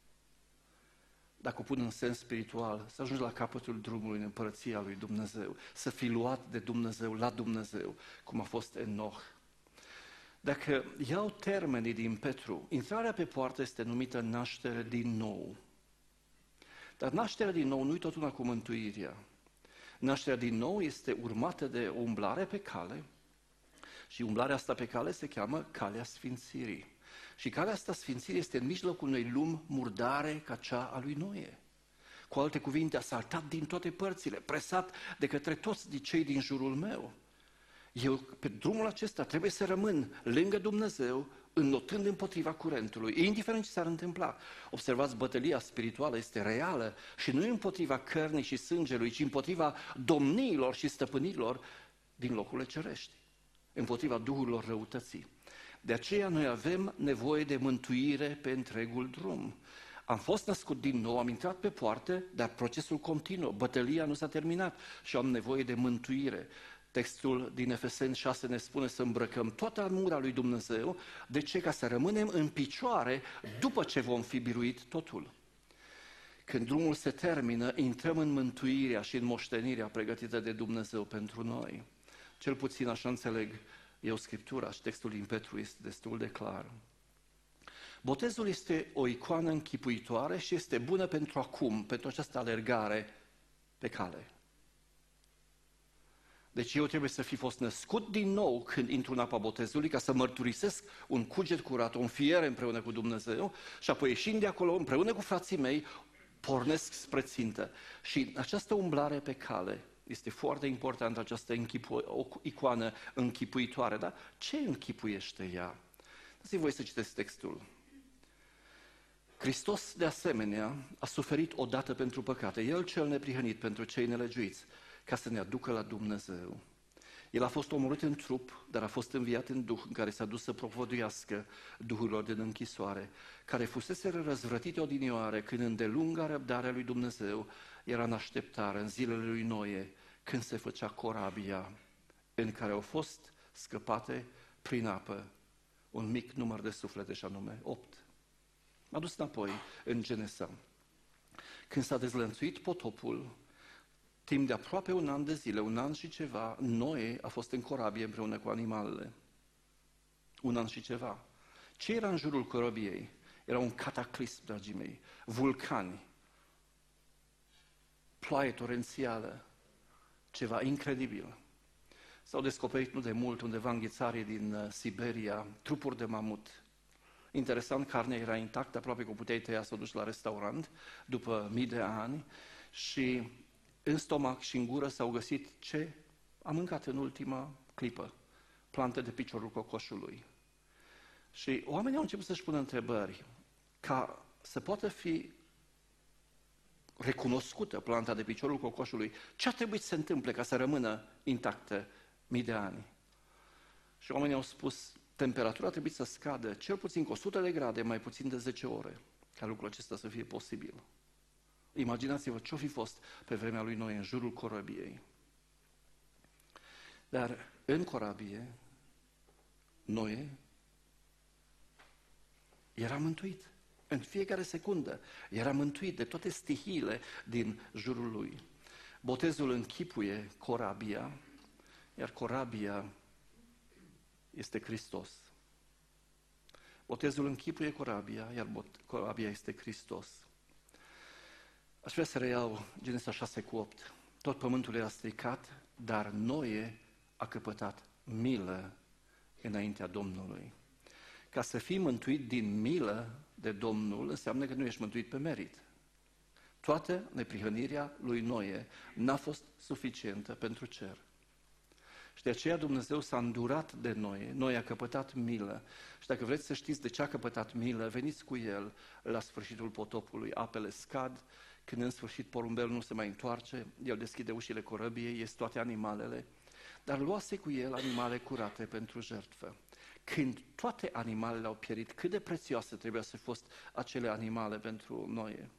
Dacă o pun în sens spiritual, să ajungi la capătul drumului în împărăția lui Dumnezeu, să fii luat de Dumnezeu la Dumnezeu, cum a fost Enoch. Dacă iau termenii din Petru, intrarea pe poartă este numită naștere din nou. Dar nașterea din nou nu e tot una cu mântuirea. Nașterea din nou este urmată de o umblare pe cale și umblarea asta pe cale se cheamă calea sfințirii. Și calea asta sfințirii este în mijlocul unei lumi murdare ca cea a lui Noe. Cu alte cuvinte, asaltat din toate părțile, presat de către toți cei din jurul meu. Eu pe drumul acesta trebuie să rămân lângă Dumnezeu, înnotând împotriva curentului, indiferent ce s-ar întâmpla. Observați, bătălia spirituală este reală și nu împotriva cărnii și sângelui, ci împotriva domniilor și stăpânilor din locurile cerești, împotriva duhurilor răutății. De aceea noi avem nevoie de mântuire pe întregul drum. Am fost născut din nou, am intrat pe poartă, dar procesul continuă, bătălia nu s-a terminat și am nevoie de mântuire. Textul din Efeseni 6 ne spune să îmbrăcăm toată armura lui Dumnezeu. De ce? Ca să rămânem în picioare după ce vom fi biruit totul. Când drumul se termină, intrăm în mântuirea și în moștenirea pregătită de Dumnezeu pentru noi. Cel puțin așa înțeleg eu Scriptura și textul din Petru este destul de clar. Botezul este o icoană închipuitoare și este bună pentru acum, pentru această alergare pe cale. Deci eu trebuie să fi fost născut din nou când intru în apa botezului, ca să mărturisesc un cuget curat, o înfiere împreună cu Dumnezeu și apoi ieșind de acolo împreună cu frații mei, pornesc spre țintă. Și această umblare pe cale este foarte importantă, această icoană închipuitoare. Dar ce închipuiește ea? Dați-mi voie să citesc textul. Hristos, de asemenea, a suferit odată pentru păcate, El cel neprihănit pentru cei nelegiuiți, ca să ne aducă la Dumnezeu. El a fost omorât în trup, dar a fost înviat în Duh, în care s-a dus să propovăduiască duhurilor din închisoare, care fusese răzvrătite odinioare, când îndelunga răbdarea lui Dumnezeu era în așteptare, în zilele lui Noe, când se făcea corabia, în care au fost scăpate prin apă un mic număr de suflete, și anume 8. M-a dus înapoi în Genesa. Când s-a dezlănțuit potopul, timp de aproape un an de zile, un an și ceva, Noe a fost în corabie împreună cu animalele. Un an și ceva. Ce era în jurul corabiei? Era un cataclism, dragii mei. Vulcani, ploaie torențială, ceva incredibil. S-au descoperit nu de mult, undeva în ghețarii din Siberia, trupuri de mamut. Interesant, carnea era intactă, aproape că o puteai tăia să o duci la restaurant după mii de ani și în stomac și în gură s-au găsit ce am mâncat în ultima clipă, plante de piciorul cocoșului. Și oamenii au început să-și pună întrebări, ca să poată fi recunoscută planta de piciorul cocoșului, ce a trebuit să se întâmple ca să rămână intactă mii de ani? Și oamenii au spus, temperatura trebuie să scadă cel puțin cu 100 de grade, mai puțin de 10 ore, ca lucrul acesta să fie posibil. Imaginați-vă ce-o fi fost pe vremea lui Noe în jurul corabiei. Dar în corabie, Noe era mântuit. În fiecare secundă era mântuit de toate stihiile din jurul lui. Botezul închipuie corabia, iar corabia este Hristos. Botezul închipuie corabia, iar corabia este Hristos. Aș vrea să reiau Genesa 6:8. Tot pământul era stricat, dar Noe a căpătat milă înaintea Domnului. Ca să fii mântuit din milă de Domnul înseamnă că nu ești mântuit pe merit. Toată neprihănirea lui Noe n-a fost suficientă pentru cer. Și de aceea Dumnezeu s-a îndurat de Noe, Noe a căpătat milă. Și dacă vreți să știți de ce a căpătat milă, veniți cu el la sfârșitul potopului. Apele scad, când în sfârșit porumbelul nu se mai întoarce, el deschide ușile corăbiei, ies toate animalele, dar luase cu el animale curate pentru jertfă. Când toate animalele au pierit, cât de prețioase trebuia să fost acele animale pentru Noe?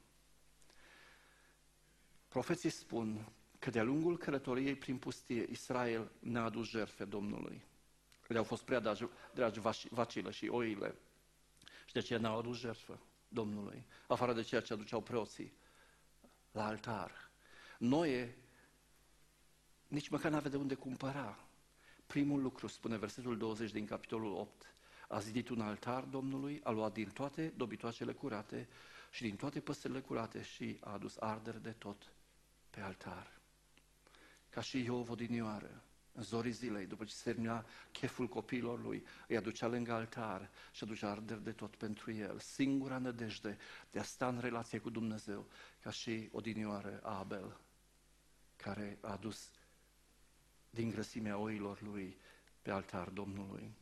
Profeții spun că de-a lungul călătoriei prin pustie, Israel ne-a adus jertfe Domnului. Le-au fost prea dragi vacile și oile și de aceea ne-au adus jertfă Domnului, afară de ceea ce aduceau preoții la altar. Noe nici măcar n-avea de unde cumpăra. Primul lucru, spune versetul 20 din capitolul 8, a zidit un altar Domnului, a luat din toate dobitoacele curate și din toate păsările curate și a adus arderi de tot pe altar. Ca și Iov odinioară, în zorii zilei, după ce se termina cheful copiilor lui, îi aducea lângă altar și aducea arderi de tot pentru el. Singura nădejde de a sta în relație cu Dumnezeu, ca și odinioară Abel, care a adus din grăsimea oilor lui pe altar Domnului.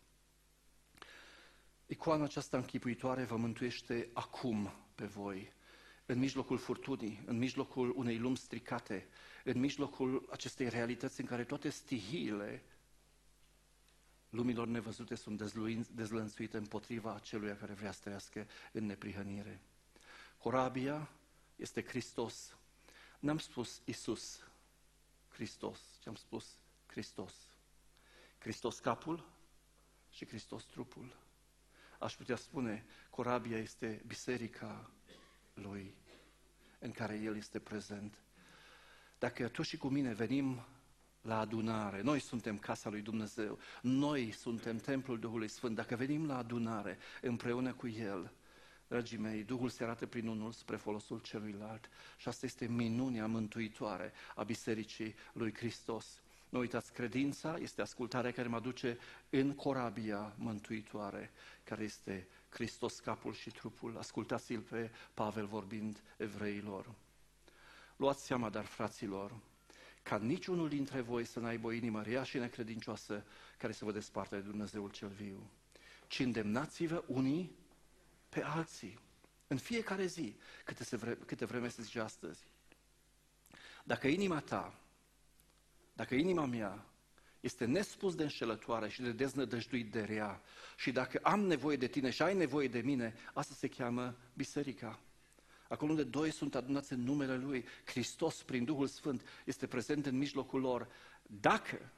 Icoana aceasta închipuitoare vă mântuiește acum pe voi, în mijlocul furtunii, în mijlocul unei lumi stricate, în mijlocul acestei realități în care toate stihiile lumilor nevăzute sunt dezlănțuite împotriva aceluia care vrea să trăiască în neprihănire. Corabia este Hristos. N-am spus Iisus, Hristos, ci am spus Hristos. Hristos capul și Hristos trupul. Aș putea spune, corabia este biserica lui, în care El este prezent. Dacă tu și cu mine venim la adunare, noi suntem casa lui Dumnezeu, noi suntem templul Duhului Sfânt, dacă venim la adunare împreună cu El, dragii mei, Duhul se arată prin unul spre folosul celuilalt și asta este minunea mântuitoare a Bisericii lui Hristos. Nu uitați, credința este ascultarea care mă duce în corabia mântuitoare, care este Hristos, capul și trupul. Ascultați-l pe Pavel vorbind evreilor. Luați seama, dar, fraților, ca niciunul dintre voi să n-aibă o inimă rea și necredincioasă care să vă despartă de Dumnezeul cel viu, ci îndemnați-vă unii pe alții, în fiecare zi, câte vreme se zice astăzi. Dacă inima ta, dacă inima mea este nespus de înșelătoare și de deznădăjduit de rea și dacă am nevoie de tine și ai nevoie de mine, asta se cheamă biserica. Acolo unde doi sunt adunați în numele Lui, Hristos, prin Duhul Sfânt, este prezent în mijlocul lor. Dacă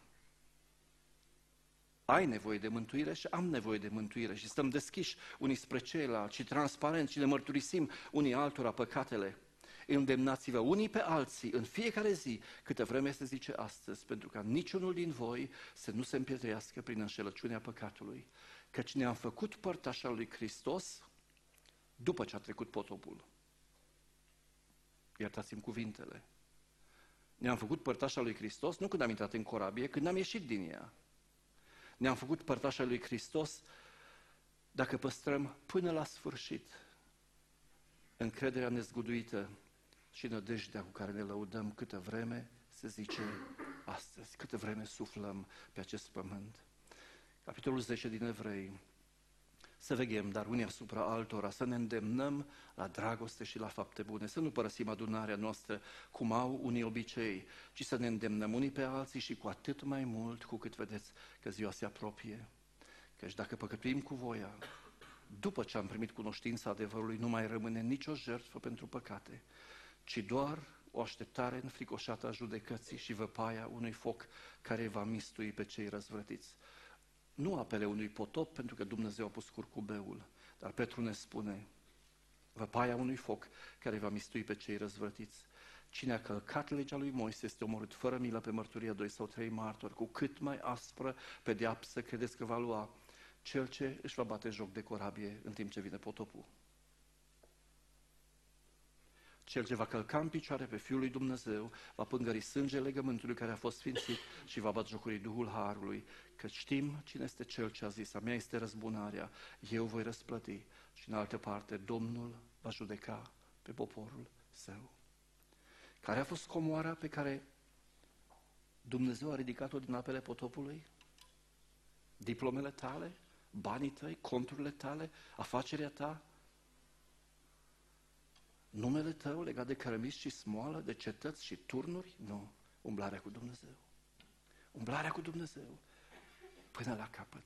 ai nevoie de mântuire și am nevoie de mântuire și stăm deschiși unii spre ceilalți și transparenți și ne mărturisim unii altora păcatele, îndemnați-vă unii pe alții în fiecare zi, câtă vreme se zice astăzi, pentru ca niciunul din voi să nu se împietrească prin înșelăciunea păcatului, căci ne-am făcut părtași al lui Hristos după ce a trecut potopul. Iertați-mi cuvintele. Ne-am făcut părtași al lui Hristos nu când am intrat în corabie, când am ieșit din ea. Ne-am făcut părtași al lui Hristos dacă păstrăm până la sfârșit încrederea nezguduită și nădejdea cu care ne lăudăm câtă vreme se zice astăzi, câtă vreme suflăm pe acest pământ. Capitolul 10 din Evrei. Să veghem, dar unii asupra altora, să ne îndemnăm la dragoste și la fapte bune, să nu părăsim adunarea noastră cum au unii obicei, ci să ne îndemnăm unii pe alții și cu atât mai mult cu cât vedeți că ziua se apropie. Căci dacă păcătuim cu voia, după ce am primit cunoștința adevărului, nu mai rămâne nicio jertfă pentru păcate, ci doar o așteptare înfricoșată a judecății și văpaia unui foc care va mistui pe cei răzvrătiți. Nu apele unui potop, pentru că Dumnezeu a pus curcubeul, dar Petru ne spune, văpaia unui foc care va mistui pe cei răzvrătiți. Cine a călcat legea lui Moise este omorât fără milă pe mărturia 2 sau 3 martori, cu cât mai aspră pedeapsă credeți că va lua cel ce își va bate joc de corabie în timp ce vine potopul. Cel ce va călca în picioare pe Fiul lui Dumnezeu va pângări sângele legământului care a fost sfințit și va batjocori Duhul Harului, că știm cine este Cel ce a zis, a mea este răzbunarea, eu voi răsplăti. Și în altă parte, Domnul va judeca pe poporul său. Care a fost comoara pe care Dumnezeu a ridicat-o din apele potopului? Diplomele tale? Banii tăi? Conturile tale? Afacerea ta? Numele tău legat de cărămizi și smoală, de cetăți și turnuri? Nu. Umblarea cu Dumnezeu. Umblarea cu Dumnezeu. Până la capăt.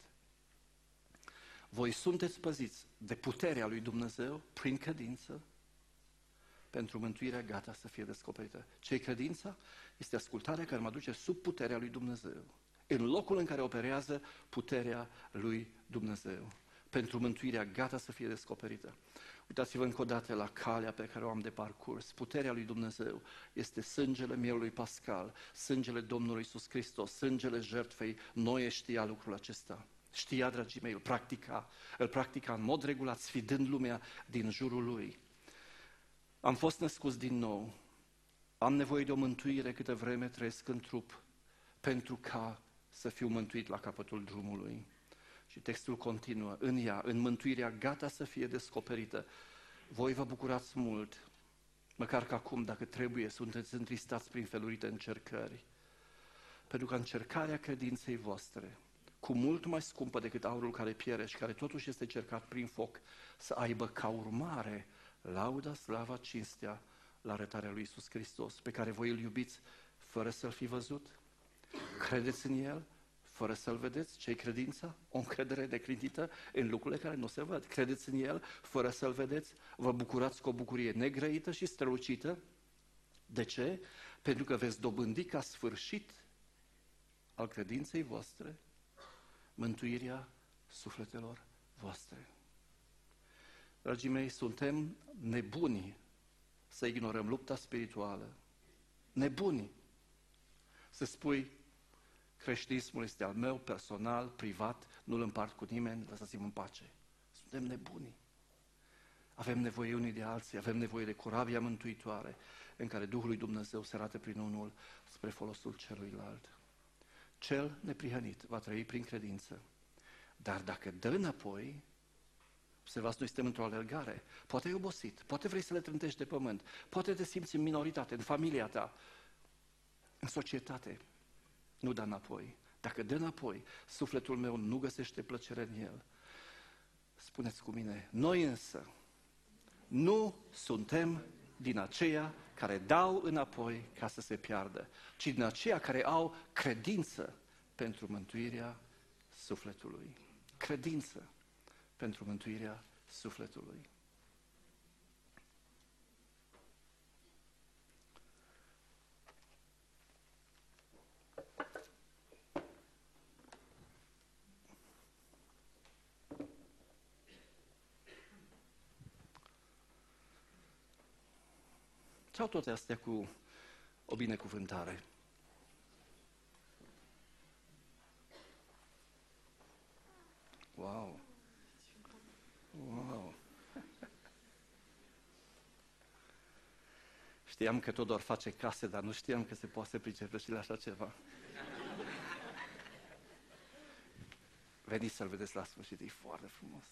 Voi sunteți păziți de puterea lui Dumnezeu prin credință pentru mântuirea gata să fie descoperită. Ce-i credința? Este ascultarea care mă duce sub puterea lui Dumnezeu. În locul în care operează puterea lui Dumnezeu. Pentru mântuirea gata să fie descoperită. Uitați-vă încă o dată la calea pe care o am de parcurs. Puterea lui Dumnezeu este sângele mielului pascal, sângele Domnului Iisus Hristos, sângele jertfei. Noe știa lucrul acesta. Știa, dragii mei, îl practica în mod regulat, sfidând lumea din jurul lui. Am fost născuți din nou. Am nevoie de o mântuire câtă vreme trăiesc în trup, pentru ca să fiu mântuit la capătul drumului. Și textul continuă, în ea, în mântuirea gata să fie descoperită. Voi vă bucurați mult, măcar că acum, dacă trebuie, sunteți întristați prin felurite încercări. Pentru că încercarea credinței voastre, cu mult mai scumpă decât aurul care piere și care totuși este cercat prin foc, să aibă ca urmare lauda, slava, cinstea la arătarea lui Iisus Hristos, pe care voi îl iubiți fără să-L fi văzut. Credeți în El, fără să-L vedeți. Ce-i credința? O încredere neclintită în lucrurile care nu se văd. Credeți în El, fără să-L vedeți. Vă bucurați cu o bucurie negrăită și strălucită. De ce? Pentru că veți dobândi ca sfârșit al credinței voastre mântuirea sufletelor voastre. Dragii mei, suntem nebuni să ignorăm lupta spirituală. Nebuni să spui, creștinismul este al meu, personal, privat, nu-l împart cu nimeni, lăsați-mă în pace. Suntem nebuni. Avem nevoie unii de alții, avem nevoie de corabia mântuitoare în care Duhul lui Dumnezeu se arată prin unul spre folosul celuilalt. Cel neprihănit va trăi prin credință, dar dacă dă înapoi, observați, noi suntem într-o alergare, poate ai obosit, poate vrei să le trântești de pământ, poate te simți în minoritate, în familia ta, în societate. Nu da înapoi. Dacă dă înapoi, sufletul meu nu găsește plăcere în el. Spuneți cu mine, noi însă nu suntem din aceia care dau înapoi ca să se piardă, ci din aceia care au credință pentru mântuirea sufletului. Credință pentru mântuirea sufletului. Ce-au toate astea cu o binecuvântare? Wow! Wow! Știam că Todor face case, dar nu știam că se poate pricepe și la așa ceva. Veniți să-l vedeți la sfârșit, e foarte frumos.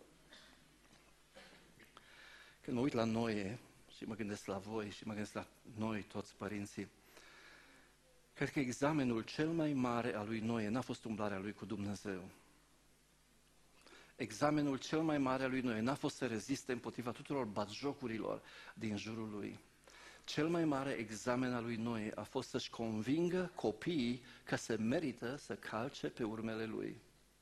Când mă uit la Noe și mă gândesc la voi și mă gândesc la noi toți părinții, cred că examenul cel mai mare al lui Noe n-a fost umblarea lui cu Dumnezeu. Examenul cel mai mare al lui Noe n-a fost să reziste împotriva tuturor batjocurilor din jurul lui. Cel mai mare examen al lui Noe a fost să-și convingă copiii că se merită să calce pe urmele lui.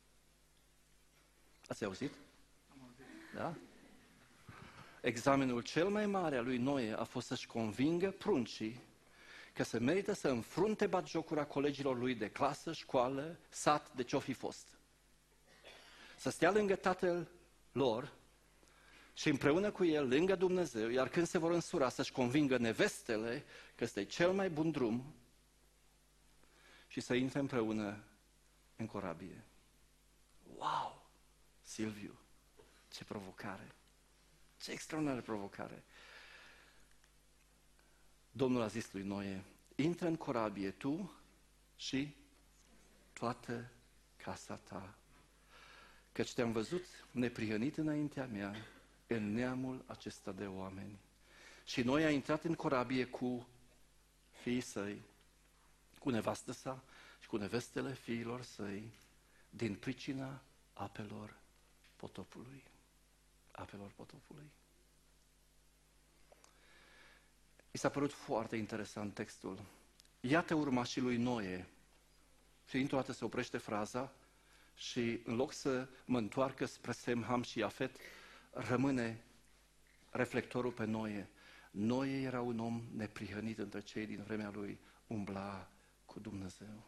Ați auzit? Da? Examenul cel mai mare al lui Noe a fost să-și convingă pruncii că se merită să înfrunte batjocura colegilor lui de clasă, școală, sat, de ce-o fi fost. Să stea lângă tatăl lor și împreună cu el, lângă Dumnezeu, iar când se vor însura să-și convingă nevestele că este cel mai bun drum și să intre împreună în corabie. Wow! Silviu, ce provocare! Ce extraordinară provocare! Domnul a zis lui Noe, intră în corabie tu și toată casa ta, căci te-am văzut neprihănit înaintea mea în neamul acesta de oameni. Și Noe a intrat în corabie cu fiii săi, cu nevastă sa și cu nevestele fiilor săi, din pricina apelor potopului. Apelor potopului. Mi s-a părut foarte interesant textul. Iată urmașii lui Noe. Și dintr-o dată se oprește fraza și în loc să mă întoarcă spre Sem, Ham și Iafet, rămâne reflectorul pe Noe. Noe era un om neprihănit între cei din vremea lui, umbla cu Dumnezeu.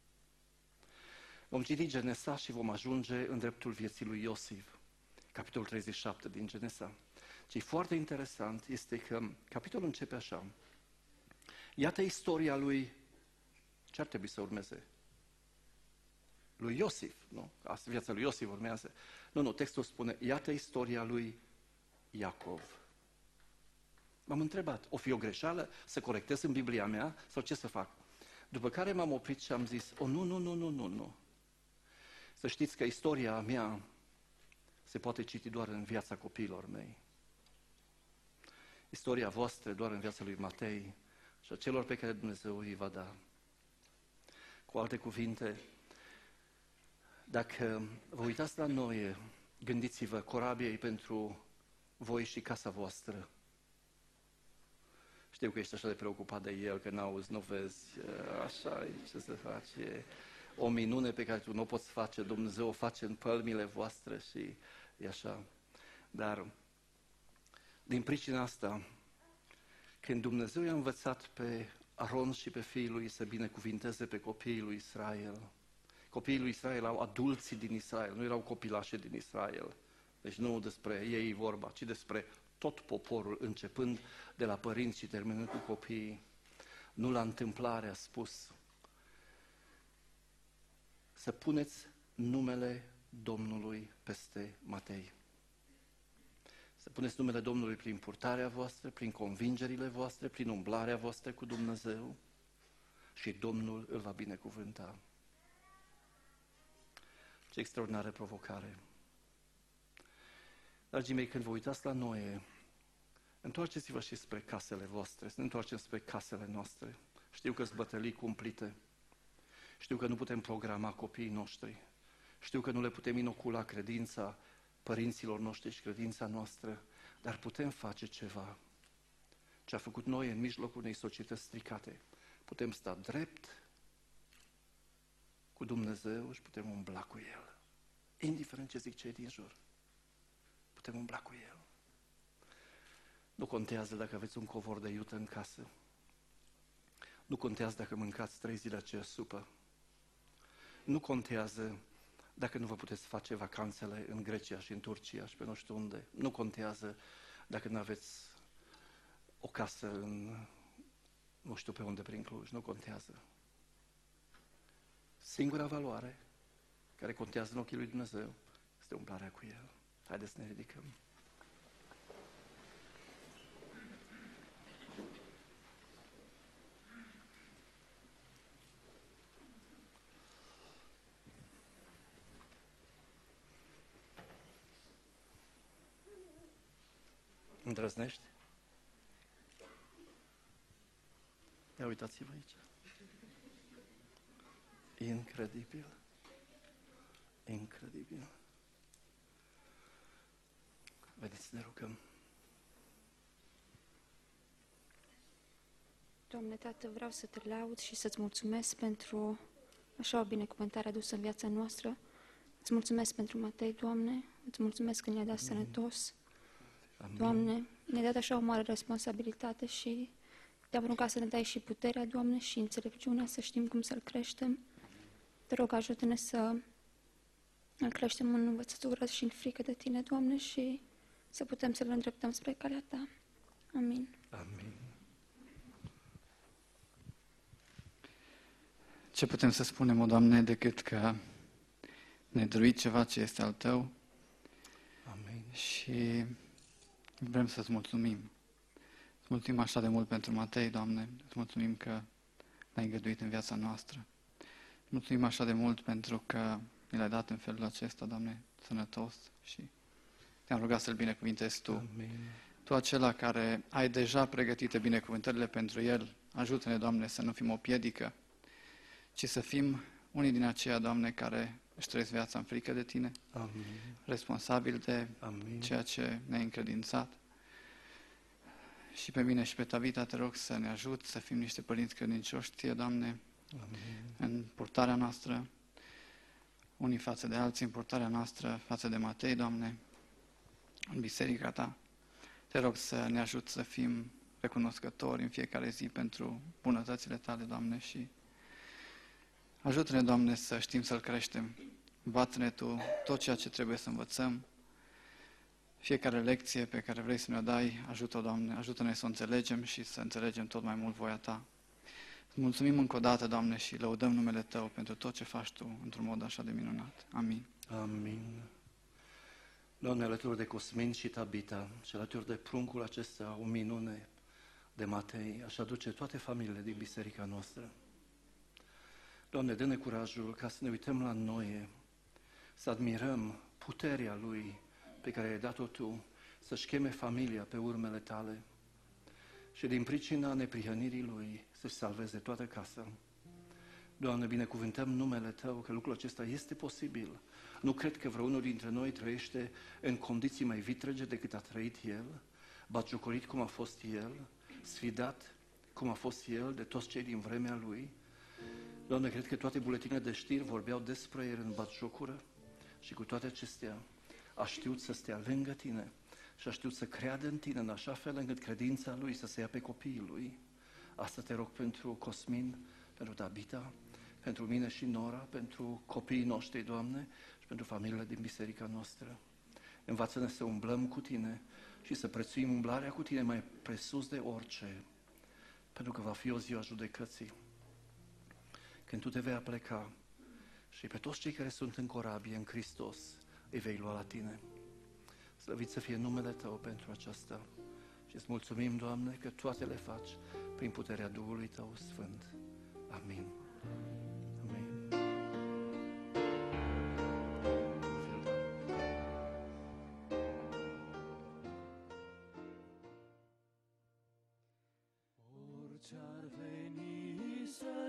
Vom citi Genesa și vom ajunge în dreptul vieții lui Iosif, capitolul 37 din Genesa. Ce e foarte interesant este că capitolul începe așa. Iată istoria lui, ce ar trebui să urmeze? Lui Iosif, nu? Asta viața lui Iosif urmează. Nu, textul spune, iată istoria lui Iacov. M-am întrebat, o fi o greșeală să corectez în Biblia mea sau ce să fac? După care m-am oprit și am zis, nu. Să știți că istoria mea se poate citi doar în viața copiilor mei. Istoria voastră doar în viața lui Matei și a celor pe care Dumnezeu îi va da. Cu alte cuvinte, dacă vă uitați la Noe, gândiți-vă, corabia e pentru voi și casa voastră. Știu că ești așa de preocupat de el, că n-auzi, nu vezi, așa e, ce să faci, e o minune pe care tu nu o poți face, Dumnezeu o face în pălmile voastre și e așa. Dar din pricina asta, când Dumnezeu i-a învățat pe Aron și pe fiii lui să binecuvinteze pe copiii lui Israel, copiii lui Israel erau adulții din Israel, nu erau copilașe din Israel. Deci nu despre ei vorba, ci despre tot poporul, începând de la părinți și terminând cu copiii. Nu la întâmplare a spus să puneți numele Domnului peste Matei. Să puneți numele Domnului prin purtarea voastră, prin convingerile voastre, prin umblarea voastră cu Dumnezeu și Domnul îl va binecuvânta. Ce extraordinară provocare! Dragii mei, când vă uitați la Noe, întoarceți-vă și spre casele voastre, să ne întoarcem spre casele noastre. Știu că sunt bătălii cumplite, știu că nu putem programa copiii noștri, știu că nu le putem inocula credința părinților noștri și credința noastră, dar putem face ceva. Ce a făcut noi în mijlocul unei societăți stricate. Putem sta drept cu Dumnezeu și putem umbla cu El. Indiferent ce zic cei din jur. Putem umbla cu El. Nu contează dacă aveți un covor de iute în casă. Nu contează dacă mâncați 3 zile aceeași supă. Nu contează dacă nu vă puteți face vacanțele în Grecia și în Turcia și pe nu știu unde. Nu contează dacă nu aveți o casă în nu știu pe unde prin Cluj. Nu contează. Singura valoare care contează în ochii lui Dumnezeu este umblarea cu El. Haideți să ne ridicăm. Îndrăznești? Ia uitați-vă aici. Incredibil. Incredibil. Vedeți, ne rugăm. Doamne, Tată, vreau să te laud și să-ți mulțumesc pentru așa o binecuvântare adusă în viața noastră. Îți mulțumesc pentru Matei, Doamne, îți mulțumesc că ne-a dat sănătos. Amin. Doamne, ne-a dat așa o mare responsabilitate și te-am rugat să ne dai și puterea, Doamne, și înțelepciunea să știm cum să-L creștem. Te rog, ajută-ne să îl creștem în învățătură și în frică de Tine, Doamne, și să putem să-L îndreptăm spre calea Ta. Amin. Amin. Ce putem să spunem, o Doamne, decât că ne-ai dăruit ceva ce este al Tău. Amin. Și vrem să-ți mulțumim. Mulțumim așa de mult pentru Matei, Doamne. Îți mulțumim că l-ai îngăduit în viața noastră. Mulțumim așa de mult pentru că ne l-ai dat în felul acesta, Doamne, sănătos și te-am rugat să-l binecuvintezi Tu. Amin. Tu acela care ai deja pregătite binecuvântările pentru el, ajută-ne, Doamne, să nu fim o piedică, ci să fim unii din aceia, Doamne, care își trăiesc viața în frică de Tine, Amin. responsabil de Amin. ceea ce ne-ai încredințat. Și pe mine și pe Tabita te rog să ne ajut să fim niște părinți credincioși Ție, Doamne, Amin. în purtarea noastră, unii față de alții, în purtarea noastră față de Matei, Doamne, în biserica Ta. Te rog să ne ajut să fim recunoscători în fiecare zi pentru bunătățile Tale, Doamne, și ajută-ne, Doamne, să știm să-L creștem. Învață-ne Tu tot ceea ce trebuie să învățăm. Fiecare lecție pe care vrei să ne-o dai, ajută-o, Doamne, ajută-ne să o înțelegem și să înțelegem tot mai mult voia Ta. Îți mulțumim încă o dată, Doamne, și lăudăm numele Tău pentru tot ce faci Tu într-un mod așa de minunat. Amin. Amin. Doamne, alături de Cosmin și Tabita și alături de pruncul acesta, o minune de Matei, aș aduce toate familiile din biserica noastră. Doamne, dă-ne curajul ca să ne uităm la noi, să admirăm puterea Lui pe care ai dat-o Tu, să-și cheme familia pe urmele Tale și din pricina neprihănirii Lui să-și salveze toată casa. Doamne, binecuvântăm numele Tău că lucrul acesta este posibil. Nu cred că vreunul dintre noi trăiește în condiții mai vitrege decât a trăit El, batjocorit cum a fost El, sfidat cum a fost El de toți cei din vremea Lui. Doamne, cred că toate buletinele de știri vorbeau despre El în batjocură și cu toate acestea a știut să stea lângă Tine și a știut să creadă în Tine în așa fel încât credința Lui să se ia pe copiii Lui. Asta te rog pentru Cosmin, pentru Tabita, pentru mine și Nora, pentru copiii noștri, Doamne, și pentru familiile din biserica noastră. Învață-ne să umblăm cu Tine și să prețuim umblarea cu Tine mai presus de orice, pentru că va fi o zi a judecății. Când Tu te vei apleca și pe toți cei care sunt în corabie, în Hristos, îi vei lua la Tine. Slăvit să fie numele Tău pentru aceasta și îți mulțumim, Doamne, că toate le faci prin puterea Duhului Tău Sfânt. Amin.